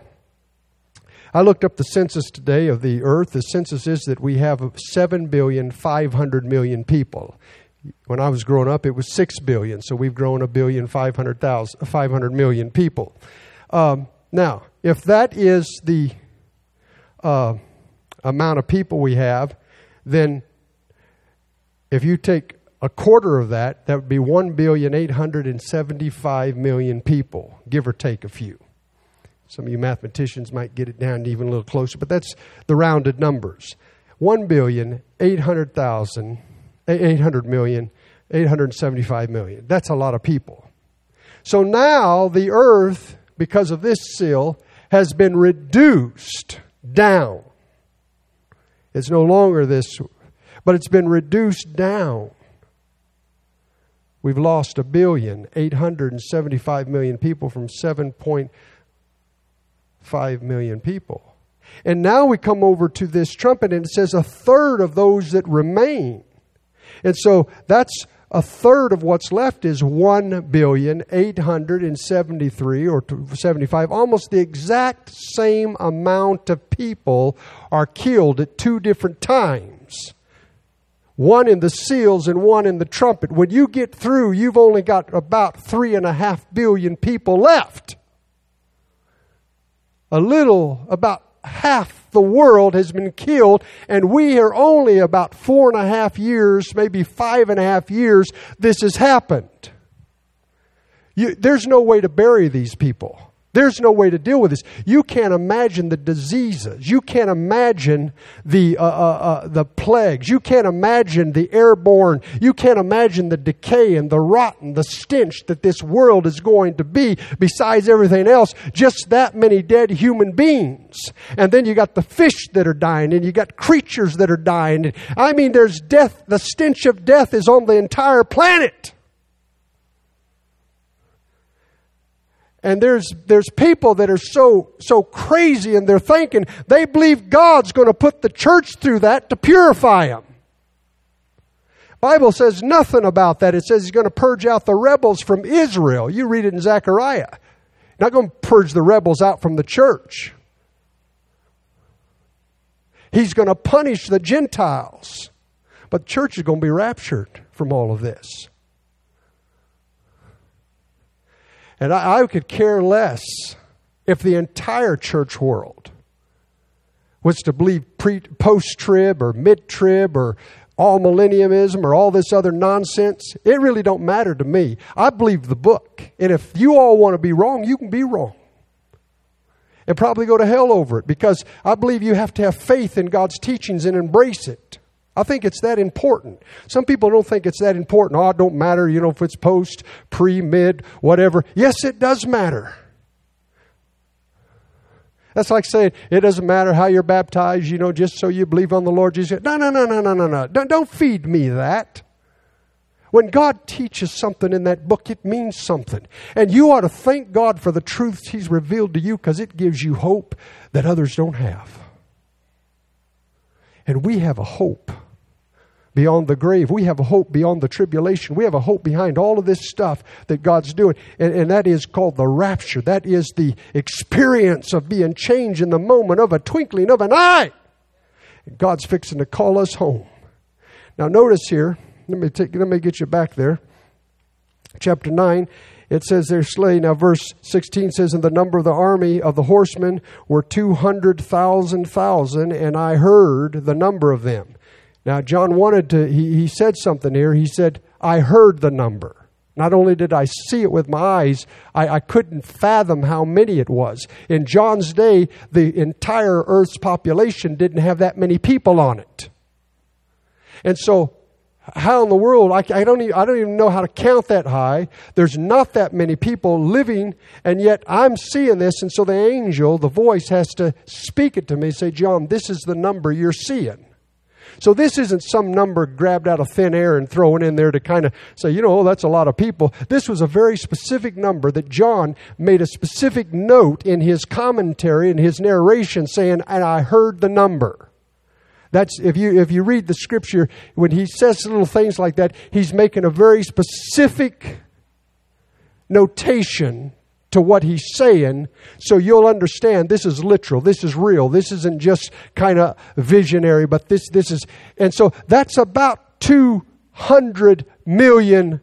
I looked up the census today of the earth. The census is that we have seven billion five hundred million people. When I was growing up, it was six billion. So we've grown a billion five hundred thousand, five hundred million people. Um, now, if that is the uh, amount of people we have, then if you take a quarter of that, that would be one billion eight hundred seventy-five million people, give or take a few. Some of you mathematicians might get it down even a little closer, but that's the rounded numbers. one billion eight hundred thousand, eight hundred million, eight hundred seventy-five million. That's a lot of people. So now the earth, because of this seal, has been reduced down. It's no longer this, but it's been reduced down. We've lost a billion eight hundred seventy-five million people from seven point five million people. And now we come over to this trumpet, and it says a third of those that remain. And so that's a third of what's left is one billion eight hundred seventy-three or seventy-five. Almost the exact same amount of people are killed at two different times. One in the seals and one in the trumpet. When you get through, you've only got about three and a half billion people left. A little, about half the world has been killed, and we are only about four and a half years, maybe five and a half years, this has happened. You, there's no way to bury these people. There's no way to deal with this. You can't imagine the diseases. You can't imagine the uh, uh, uh, the plagues. You can't imagine the airborne. You can't imagine the decay and the rotten, the stench that this world is going to be. Besides everything else, just that many dead human beings. And then you got the fish that are dying, and you got creatures that are dying. I mean, there's death. The stench of death is on the entire planet. And there's there's people that are so so crazy in their thinking, they believe God's going to put the church through that to purify them. Bible says nothing about that. It says He's going to purge out the rebels from Israel. You read it in Zechariah. Not going to purge the rebels out from the church. He's going to punish the Gentiles. But the church is going to be raptured from all of this. And I, I could care less if the entire church world was to believe pre, post-trib or mid-trib or all millennialism or all this other nonsense. It really don't matter to me. I believe the book. And if you all want to be wrong, you can be wrong. And probably go to hell over it, because I believe you have to have faith in God's teachings and embrace it. I think it's that important. Some people don't think it's that important. Oh, it don't matter, you know, if it's post, pre, mid, whatever. Yes, it does matter. That's like saying it doesn't matter how you're baptized, you know, just so you believe on the Lord Jesus. No, no, no, no, no, no, no. Don't, don't feed me that. When God teaches something in that book, it means something. And you ought to thank God for the truths He's revealed to you, because it gives you hope that others don't have. And we have a hope beyond the grave. We have a hope beyond the tribulation. We have a hope behind all of this stuff that God's doing. And, and that is called the rapture. That is the experience of being changed in the moment of a twinkling of an eye. God's fixing to call us home. Now notice here, let me take, let me get you back there. Chapter nine, It says they're slain. Now verse sixteen says, and the number of the army of the horsemen were two hundred thousand thousand, and I heard the number of them. Now John wanted to, he, he said something here. He said, I heard the number. Not only did I see it with my eyes, I, I couldn't fathom how many it was. In John's day, the entire earth's population didn't have that many people on it. And so, how in the world, I, I, don't even, I don't even know how to count that high. There's not that many people living, and yet I'm seeing this, and so the angel, the voice, has to speak it to me, say, John, this is the number you're seeing. So this isn't some number grabbed out of thin air and thrown in there to kind of say, you know, oh, that's a lot of people. This was a very specific number that John made a specific note in his commentary, in his narration, saying, and I heard the number. That's if you if you read the scripture, when he says little things like that, he's making a very specific notation to what he's saying, so you'll understand this is literal, this is real, this isn't just kind of visionary, but this this is, and so that's about two hundred million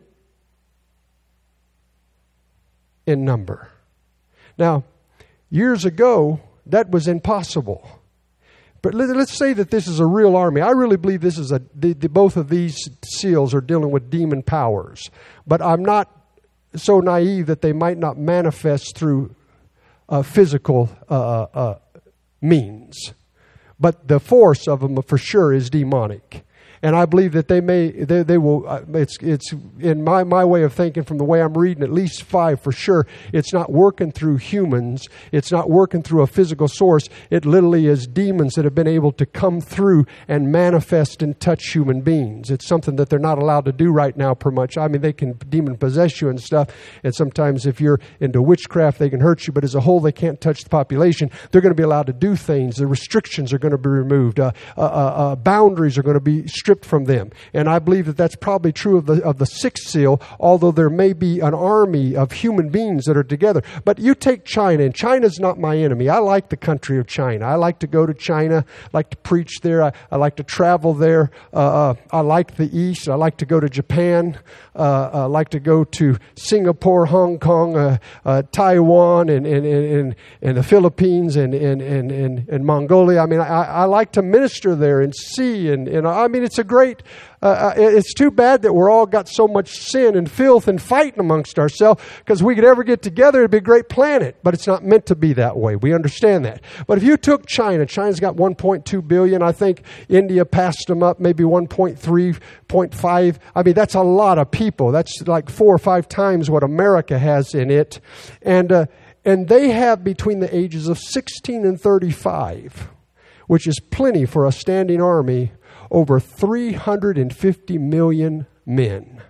in number. Now, years ago, that was impossible. But let, let's say that this is a real army. I really believe this is a, the, the, both of these seals are dealing with demon powers. But I'm not so naive that they might not manifest through uh, physical uh, uh, means. But the force of them for sure is demonic. And I believe that they may, they, they will, uh, it's it's in my, my way of thinking, from the way I'm reading, at least five for sure. It's not working through humans. It's not working through a physical source. It literally is demons that have been able to come through and manifest and touch human beings. It's something that they're not allowed to do right now per much. I mean, they can demon possess you and stuff. And sometimes if you're into witchcraft, they can hurt you. But as a whole, they can't touch the population. They're going to be allowed to do things. The restrictions are going to be removed. Uh, uh, uh, boundaries are going to be stripped from them. And I believe that that's probably true of the of the sixth seal, although there may be an army of human beings that are together. But you take China, and China's not my enemy. I like the country of China. I like to go to China. I like to preach there. I, I like to travel there. Uh, uh, I like the East. I like to go to Japan. Uh, I like to go to Singapore, Hong Kong, uh, uh, Taiwan, and, and, and, and the Philippines, and, and, and, and, and Mongolia. I mean, I, I like to minister there and see. And, and I mean, it's a great, uh, it's too bad that we're all got so much sin and filth and fighting amongst ourselves, because we could ever get together, it'd be a great planet. But it's not meant to be that way. We understand that. But if you took China, China's got one point two billion. I think India passed them up, maybe one point three, one point five. I mean, that's a lot of people. That's like four or five times what America has in it. And, uh, and they have between the ages of sixteen and thirty-five, which is plenty for a standing army, over three hundred fifty million men.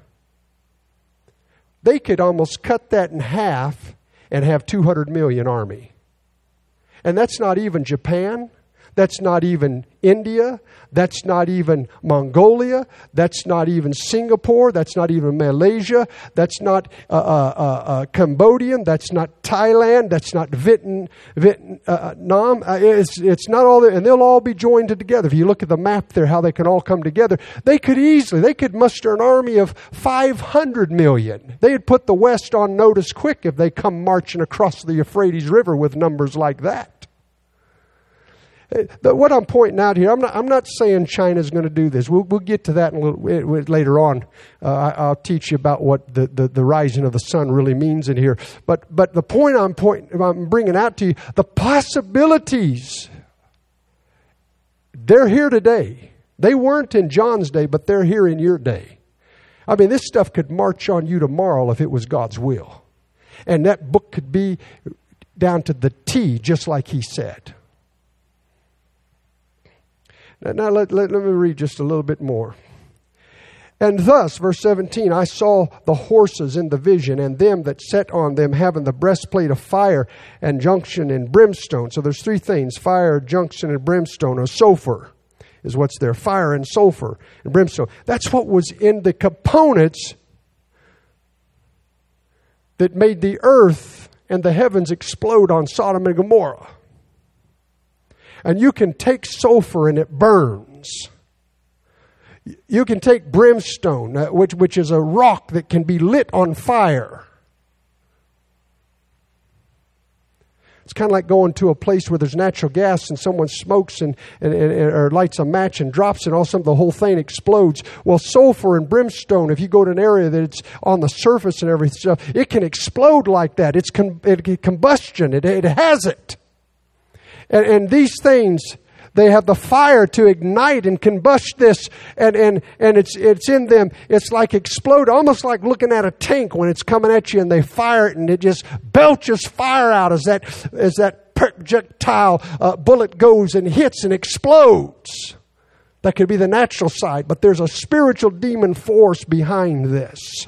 They could almost cut that in half and have two hundred million army. And that's not even Japan. That's not even India. That's not even Mongolia. That's not even Singapore. That's not even Malaysia. That's not uh, uh, uh, Cambodian. That's not Thailand. That's not Vietnam. Vietnam. Uh, it's, it's not all there. And they'll all be joined together. If you look at the map there, how they can all come together, they could easily, they could muster an army of five hundred million. They'd put the West on notice quick if they come marching across the Euphrates River with numbers like that. But what I'm pointing out here, I'm not, I'm not saying China's going to do this. We'll, we'll get to that in a little, later on. Uh, I, I'll teach you about what the, the, the rising of the sun really means in here. But but the point I'm pointing, I'm bringing out to you, the possibilities, they're here today. They weren't in John's day, but they're here in your day. I mean, this stuff could march on you tomorrow if it was God's will. And that book could be down to the T, just like he said. Now, now let, let, let me read just a little bit more. And thus, verse seventeen, I saw the horses in the vision, and them that sat on them having the breastplate of fire and junction and brimstone. So there's three things: fire, junction, and brimstone, or sulfur is what's there. Fire and sulfur and brimstone. That's what was in the components that made the earth and the heavens explode on Sodom and Gomorrah. And you can take sulfur and it burns. You can take brimstone, uh, which, which is a rock that can be lit on fire. It's kind of like going to a place where there's natural gas and someone smokes and, and, and or lights a match and drops it, and all of a sudden the whole thing explodes. Well, sulfur and brimstone, if you go to an area that it's on the surface and everything stuff, it can explode like that. It's con- it, combustion. It, it has it. And, and these things, they have the fire to ignite and combust this, and, and, and it's it's in them. It's like explode, almost like looking at a tank when it's coming at you and they fire it and it just belches fire out as that as that projectile uh, bullet goes and hits and explodes. That could be the natural side, but there's a spiritual demon force behind this.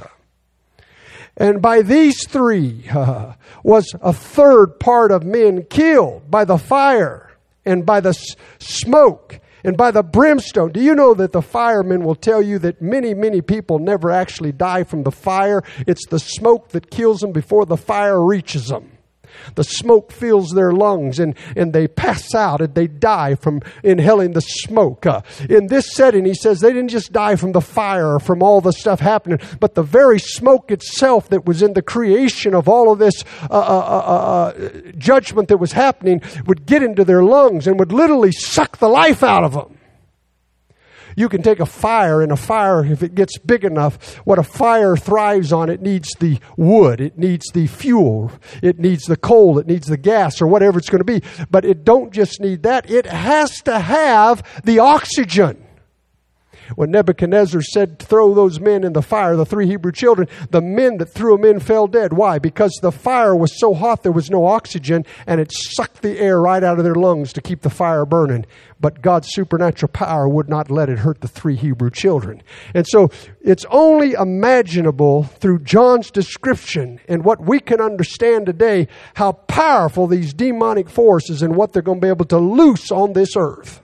And by these three uh, was a third part of men killed by the fire and by the s- smoke and by the brimstone. Do you know that the firemen will tell you that many, many people never actually die from the fire? It's the smoke that kills them before the fire reaches them. The smoke fills their lungs and, and they pass out and they die from inhaling the smoke. Uh, in this setting, he says they didn't just die from the fire or from all the stuff happening, but the very smoke itself that was in the creation of all of this uh, uh, uh, uh, judgment that was happening would get into their lungs and would literally suck the life out of them. You can take a fire, and a fire, if it gets big enough, what a fire thrives on, it needs the wood, it needs the fuel, it needs the coal, it needs the gas, or whatever it's going to be. But it don't just need that. It has to have the oxygen. When Nebuchadnezzar said, throw those men in the fire, the three Hebrew children, the men that threw them in fell dead. Why? Because the fire was so hot there was no oxygen, and it sucked the air right out of their lungs to keep the fire burning. But God's supernatural power would not let it hurt the three Hebrew children. And so it's only imaginable through John's description and what we can understand today how powerful these demonic forces and what they're going to be able to loose on this earth.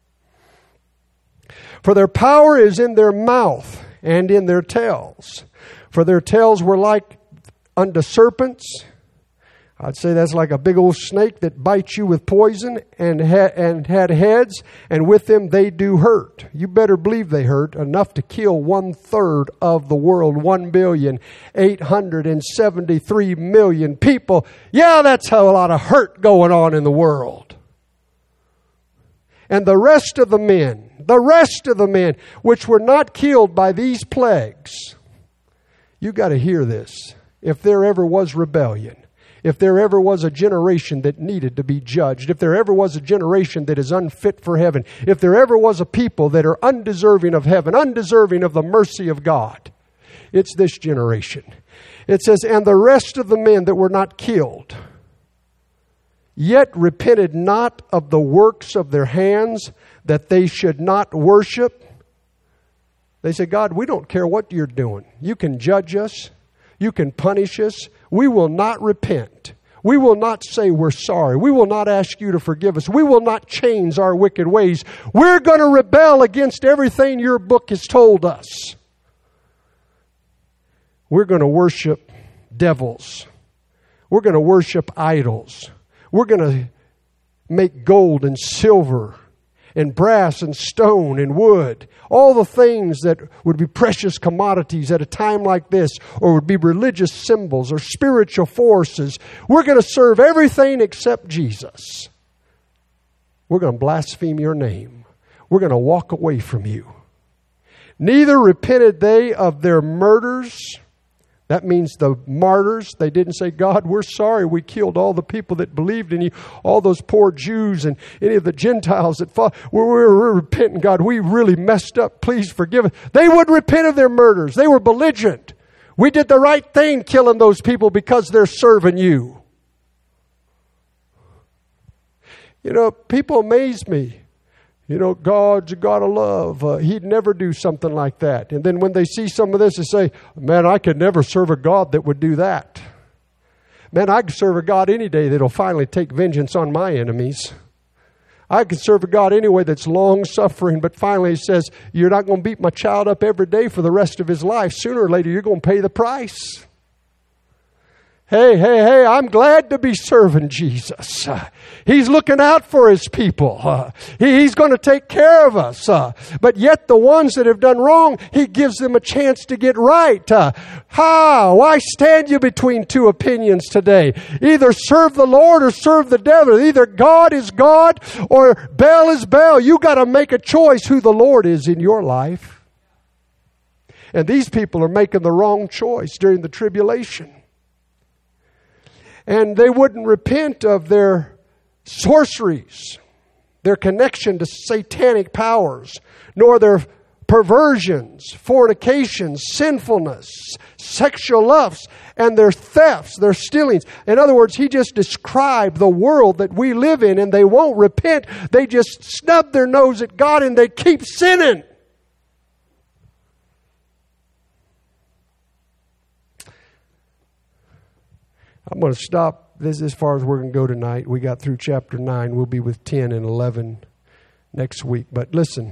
For their power is in their mouth and in their tails. For their tails were like unto serpents. I'd say that's like a big old snake that bites you with poison, and, ha- and had heads, and with them they do hurt. You better believe they hurt, enough to kill one third of the world, one billion eight hundred seventy-three million people. Yeah, that's a lot of hurt going on in the world. And the rest of the men, the rest of the men which were not killed by these plagues. You got to hear this. If there ever was rebellion, if there ever was a generation that needed to be judged, if there ever was a generation that is unfit for heaven, if there ever was a people that are undeserving of heaven, undeserving of the mercy of God, it's this generation. It says, and the rest of the men that were not killed, yet repented not of the works of their hands, that they should not worship. They say, God, we don't care what you're doing. You can judge us. You can punish us. We will not repent. We will not say we're sorry. We will not ask you to forgive us. We will not change our wicked ways. We're going to rebel against everything your book has told us. We're going to worship devils. We're going to worship idols. We're going to make gold and silver and brass and stone and wood, all the things that would be precious commodities at a time like this, or would be religious symbols or spiritual forces. We're going to serve everything except Jesus. We're going to blaspheme your name. We're going to walk away from you. Neither repented they of their murders. That means the martyrs. They didn't say, God, we're sorry we killed all the people that believed in you, all those poor Jews and any of the Gentiles that fought. We're, we're, we're repenting, God. We really messed up. Please forgive us. They would repent of their murders. They were belligerent. We did the right thing killing those people because they're serving you. You know, people amaze me. You know, God's a God of love. Uh, he'd never do something like that. And then when they see some of this, they say, man, I could never serve a God that would do that. Man, I could serve a God any day that'll finally take vengeance on my enemies. I could serve a God anyway that's long-suffering, but finally he says, you're not going to beat my child up every day for the rest of his life. Sooner or later, you're going to pay the price. Hey, hey, hey, I'm glad to be serving Jesus. Uh, he's looking out for His people. Uh, he, he's going to take care of us. Uh, but yet the ones that have done wrong, He gives them a chance to get right. Uh, ha! Why stand you between two opinions today? Either serve the Lord or serve the devil. Either God is God or Baal is Baal. You got to make a choice who the Lord is in your life. And these people are making the wrong choice during the tribulation. And they wouldn't repent of their sorceries, their connection to satanic powers, nor their perversions, fornications, sinfulness, sexual lusts, and their thefts, their stealings. In other words, he just described the world that we live in, and they won't repent. They just snub their nose at God and they keep sinning. I'm going to stop. This is as far as we're going to go tonight. We got through chapter nine. We'll be with ten and eleven next week. But listen,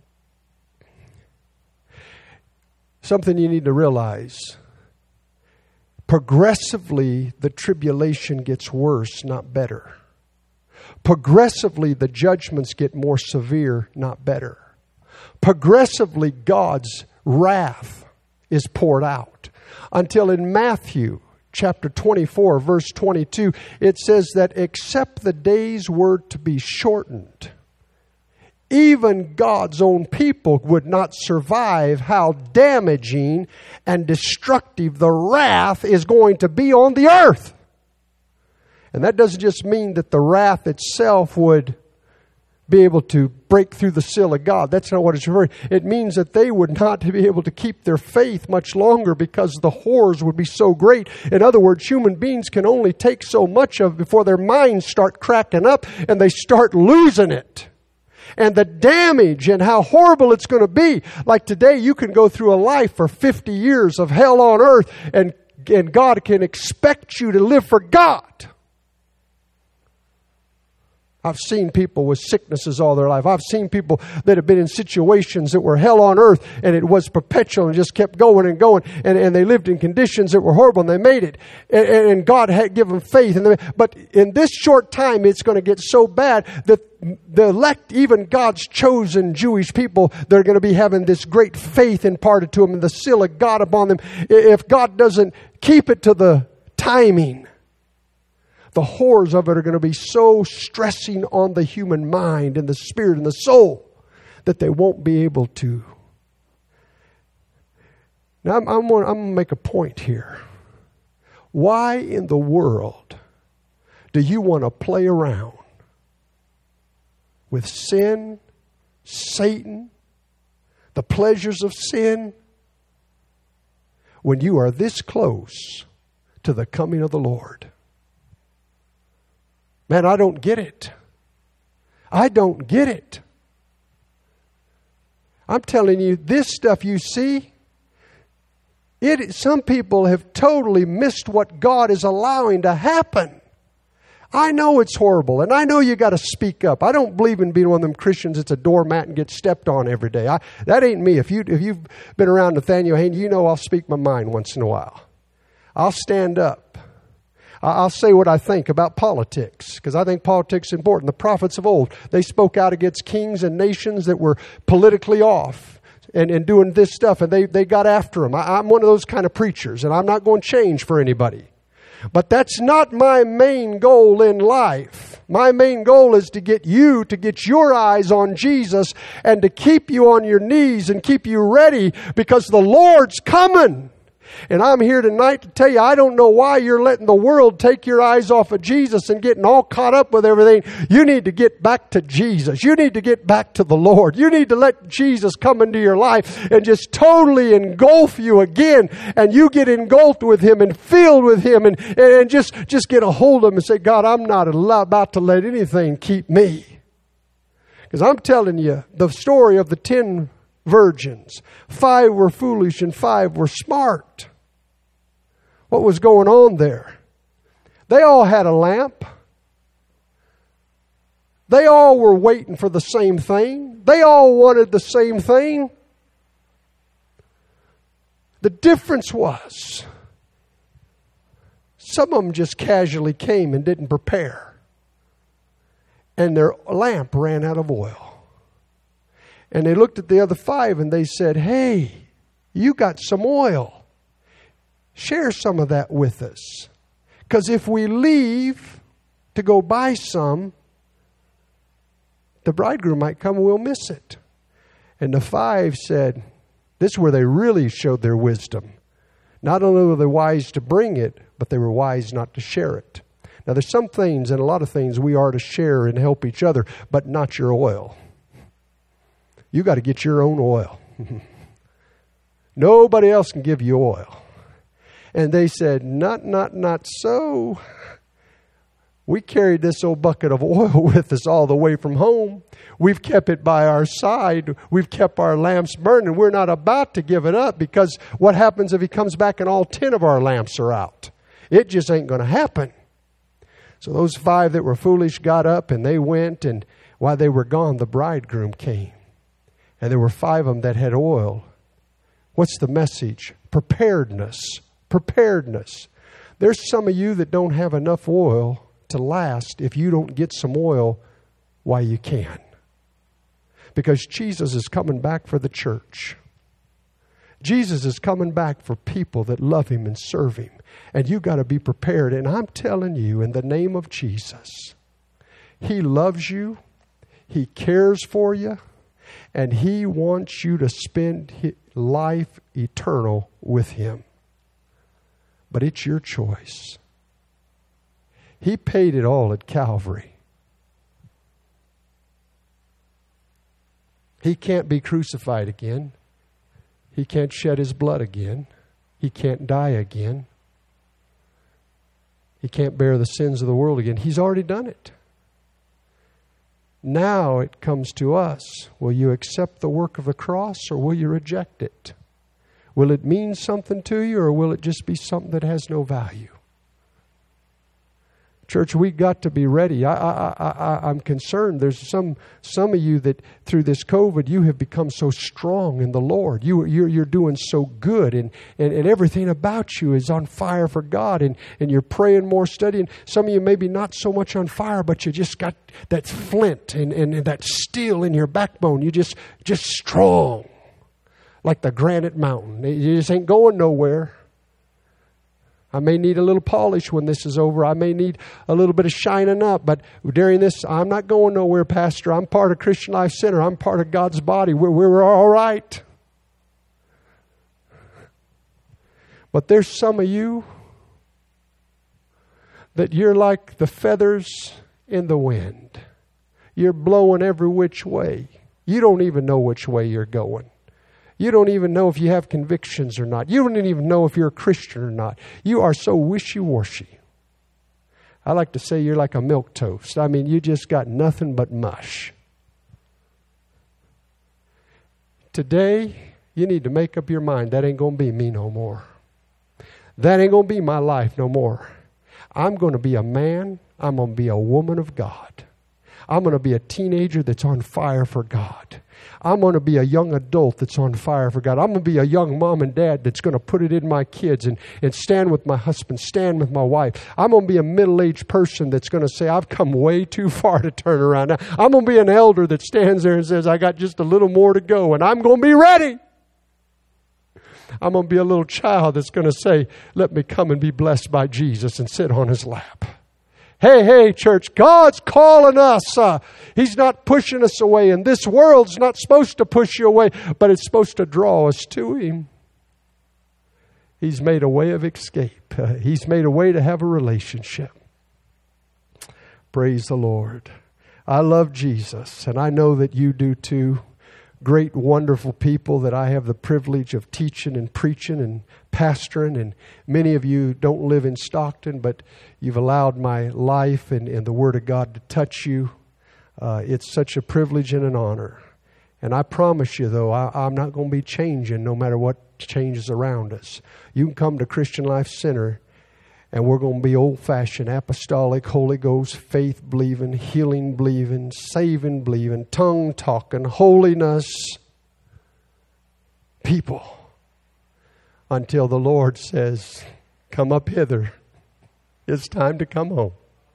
something you need to realize. Progressively, the tribulation gets worse, not better. Progressively, the judgments get more severe, not better. Progressively, God's wrath is poured out. Until in Matthew chapter twenty-four, verse twenty-two, it says that except the days were to be shortened, even God's own people would not survive how damaging and destructive the wrath is going to be on the earth. And that doesn't just mean that the wrath itself would be able to break through the seal of God. That's not what it's referring. It means that they would not be able to keep their faith much longer because the horrors would be so great. In other words, human beings can only take so much of it before their minds start cracking up and they start losing it. And the damage and how horrible it's going to be. Like today, you can go through a life for fifty years of hell on earth, and, and God can expect you to live for God. I've seen people with sicknesses all their life. I've seen people that have been in situations that were hell on earth, and it was perpetual and just kept going and going. And, and they lived in conditions that were horrible, and they made it. And, and God had given faith. And they, but in this short time, it's going to get so bad that the elect, even God's chosen Jewish people, they're going to be having this great faith imparted to them and the seal of God upon them. If God doesn't keep it to the timing, the horrors of it are going to be so stressing on the human mind and the spirit and the soul that they won't be able to. Now, I'm, I'm, going to make a point here. Why in the world do you want to play around with sin, Satan, the pleasures of sin, when you are this close to the coming of the Lord? Man, I don't get it. I don't get it. I'm telling you, this stuff you see, it. Some people have totally missed what God is allowing to happen. I know it's horrible, and I know you got to speak up. I don't believe in being one of them Christians that's a doormat and gets stepped on every day. I, that ain't me. If you if you've been around Nathaniel Haynes, you know I'll speak my mind once in a while. I'll stand up. I'll say what I think about politics, because I think politics is important. The prophets of old, they spoke out against kings and nations that were politically off and, and doing this stuff, and they, they got after them. I, I'm one of those kind of preachers, and I'm not going to change for anybody. But that's not my main goal in life. My main goal is to get you to get your eyes on Jesus and to keep you on your knees and keep you ready, because the Lord's coming. And I'm here tonight to tell you, I don't know why you're letting the world take your eyes off of Jesus and getting all caught up with everything. You need to get back to Jesus. You need to get back to the Lord. You need to let Jesus come into your life and just totally engulf you again. And you get engulfed with Him and filled with Him and, and just, just get a hold of Him and say, God, I'm not about to let anything keep me. Because I'm telling you, the story of the ten virgins. Five were foolish and five were smart. What was going on there? They all had a lamp. They all were waiting for the same thing. They all wanted the same thing. The difference was Some of them just casually came and didn't prepare. And their lamp ran out of oil. And they looked at the other five and they said, hey, you got some oil. Share some of that with us. Because if we leave to go buy some, the bridegroom might come and we'll miss it. And the five said, this is where they really showed their wisdom. Not only were they wise to bring it, but they were wise not to share it. Now, there's some things and a lot of things we are to share and help each other, but not your oil. You got to get your own oil. Nobody else can give you oil. And they said, not, not, not so. We carried this old bucket of oil with us all the way from home. We've kept it by our side. We've kept our lamps burning. We're not about to give it up, because what happens if he comes back and all ten of our lamps are out? It just ain't going to happen. So those five that were foolish got up and they went, and while they were gone, the bridegroom came. And there were five of them that had oil. What's the message? Preparedness. Preparedness. There's some of you that don't have enough oil to last if you don't get some oil while you can. Because Jesus is coming back for the church. Jesus is coming back for people that love him and serve him. And you got to be prepared. And I'm telling you, in the name of Jesus, he loves you. He cares for you. And he wants you to spend life eternal with him. But it's your choice. He paid it all at Calvary. He can't be crucified again. He can't shed his blood again. He can't die again. He can't bear the sins of the world again. He's already done it. Now it comes to us. Will you accept the work of the cross, or will you reject it? Will it mean something to you, or will it just be something that has no value? Church, we got to be ready. I, I, I, I'm concerned. There's some some of you that through this COVID, you have become so strong in the Lord. You, you're, you're doing so good, and, and, and everything about you is on fire for God, and, and you're praying more, studying. Some of you maybe not so much on fire, but you just got that flint and, and, and that steel in your backbone. You just just strong, like the granite mountain. You just ain't going nowhere. I may need a little polish when this is over. I may need a little bit of shining up. But during this, I'm not going nowhere, Pastor. I'm part of Christian Life Center. I'm part of God's body. We're, we're all right. But there's some of you that you're like the feathers in the wind. You're blowing every which way. You don't even know which way you're going. You don't even know if you have convictions or not. You don't even know if you're a Christian or not. You are so wishy-washy. I like to say you're like a milquetoast. I mean, you just got nothing but mush. Today, you need to make up your mind. That ain't going to be me no more. That ain't going to be my life no more. I'm going to be a man. I'm going to be a woman of God. I'm going to be a teenager that's on fire for God. I'm going to be a young adult that's on fire for God. I'm going to be a young mom and dad that's going to put it in my kids and, and stand with my husband, stand with my wife. I'm going to be a middle-aged person that's going to say, I've come way too far to turn around. Now, I'm going to be an elder that stands there and says, I got just a little more to go, and I'm going to be ready. I'm going to be a little child that's going to say, let me come and be blessed by Jesus and sit on his lap. Hey, hey, church, God's calling us. Uh, he's not pushing us away. And this world's not supposed to push you away, but it's supposed to draw us to him. He's made a way of escape. Uh, he's made a way to have a relationship. Praise the Lord. I love Jesus, and I know that you do too. Great, wonderful people that I have the privilege of teaching and preaching and pastoring. And many of you don't live in Stockton, but you've allowed my life and, and the Word of God to touch you. Uh, it's such a privilege and an honor. And I promise you, though, I, I'm not going to be changing no matter what changes around us. You can come to Christian Life Center, and we're going to be old-fashioned, apostolic, Holy Ghost, faith-believing, healing-believing, saving-believing, tongue-talking, holiness people until the Lord says, come up hither. It's time to come home.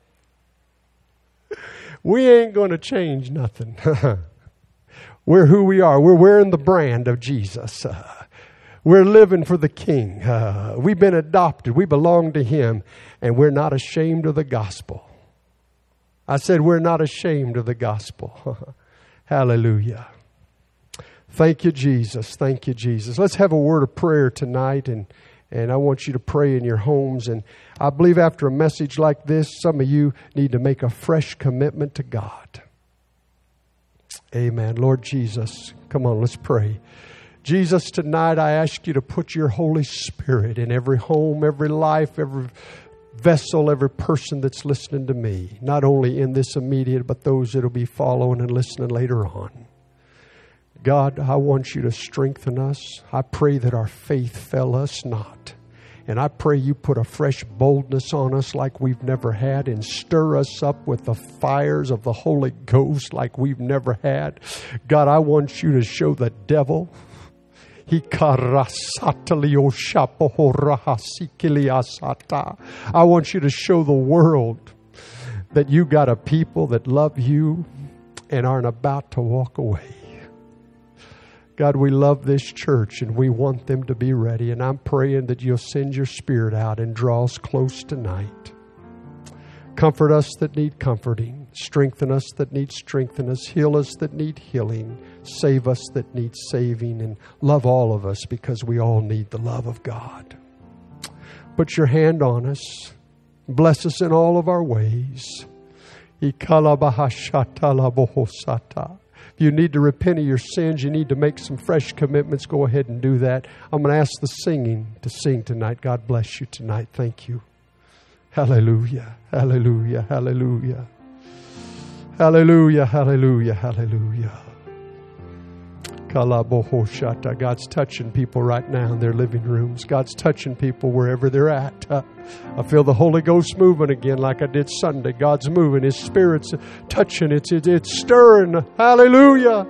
We ain't going to change nothing. We're who we are. We're wearing the brand of Jesus. Uh, we're living for the King. Uh, we've been adopted. We belong to Him. And we're not ashamed of the gospel. I said we're not ashamed of the gospel. Hallelujah. Thank you, Jesus. Thank you, Jesus. Let's have a word of prayer tonight. And, and I want you to pray in your homes. And I believe after a message like this, some of you need to make a fresh commitment to God. Amen. Lord Jesus, come on, let's pray. Jesus, tonight I ask you to put your Holy Spirit in every home, every life, every vessel, every person that's listening to me. Not only in this immediate, but those that will be following and listening later on. God, I want you to strengthen us. I pray that our faith fail us not. And I pray you put a fresh boldness on us like we've never had and stir us up with the fires of the Holy Ghost like we've never had. God, I want you to show the devil. I want you to show the world that you got a people that love you and aren't about to walk away. God, we love this church and we want them to be ready. And I'm praying that you'll send your Spirit out and draw us close tonight. Comfort us that need comforting. Strengthen us that need strengthening. Heal us that need healing. Save us that need saving. And love all of us because we all need the love of God. Put your hand on us. Bless us in all of our ways. If you need to repent of your sins, you need to make some fresh commitments, go ahead and do that. I'm going to ask the singing to sing tonight. God bless you tonight. Thank you. Hallelujah. Hallelujah. Hallelujah. Hallelujah. Hallelujah. Hallelujah. God's touching people right now in their living rooms. God's touching people wherever they're at. Uh, I feel the Holy Ghost moving again like I did Sunday. God's moving. His Spirit's touching. It's, it's, it's stirring. Hallelujah.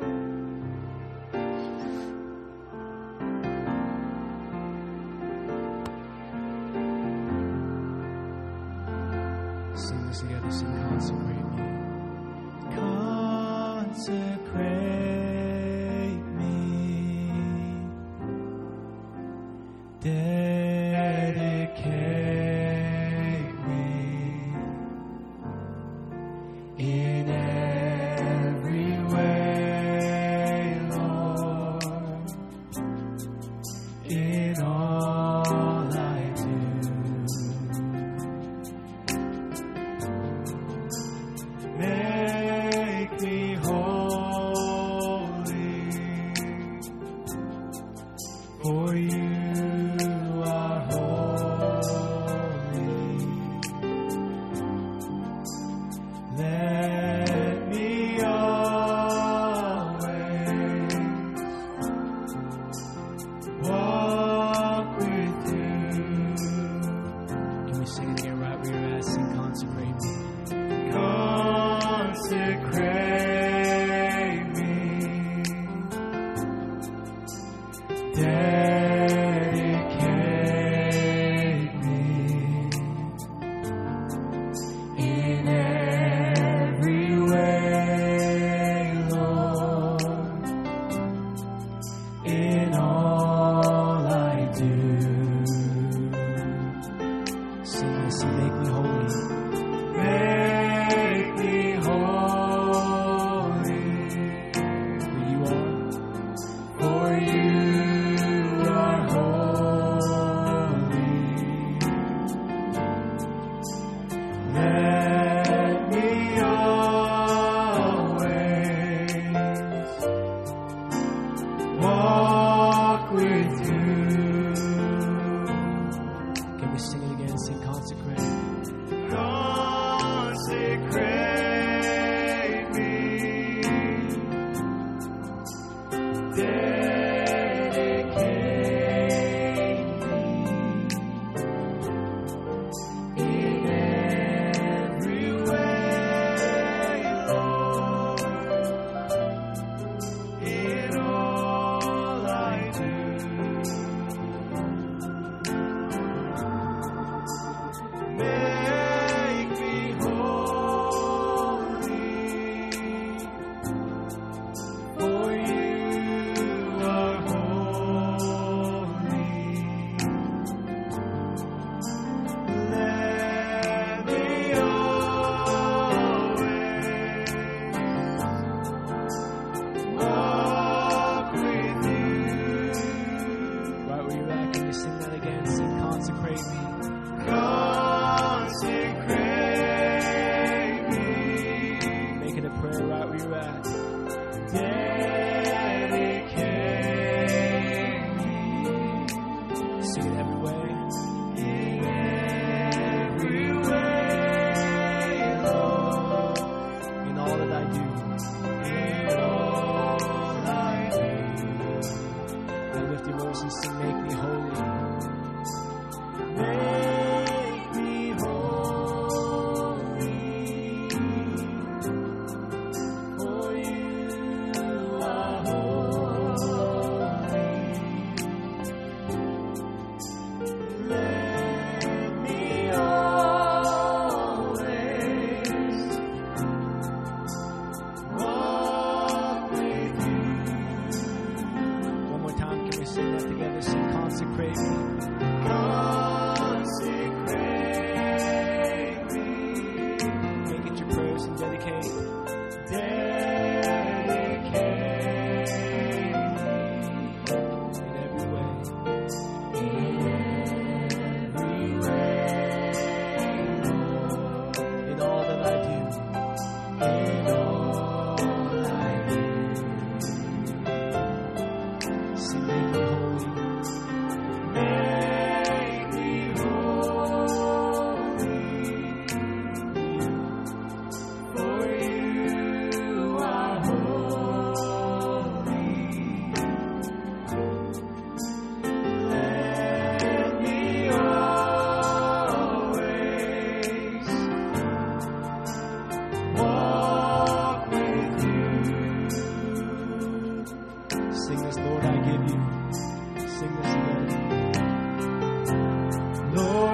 Sing this together. Sing consecrate me. Consecrate. Dedicate me in every way, Lord, in all I do. Make me holy for you. Yeah.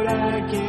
I give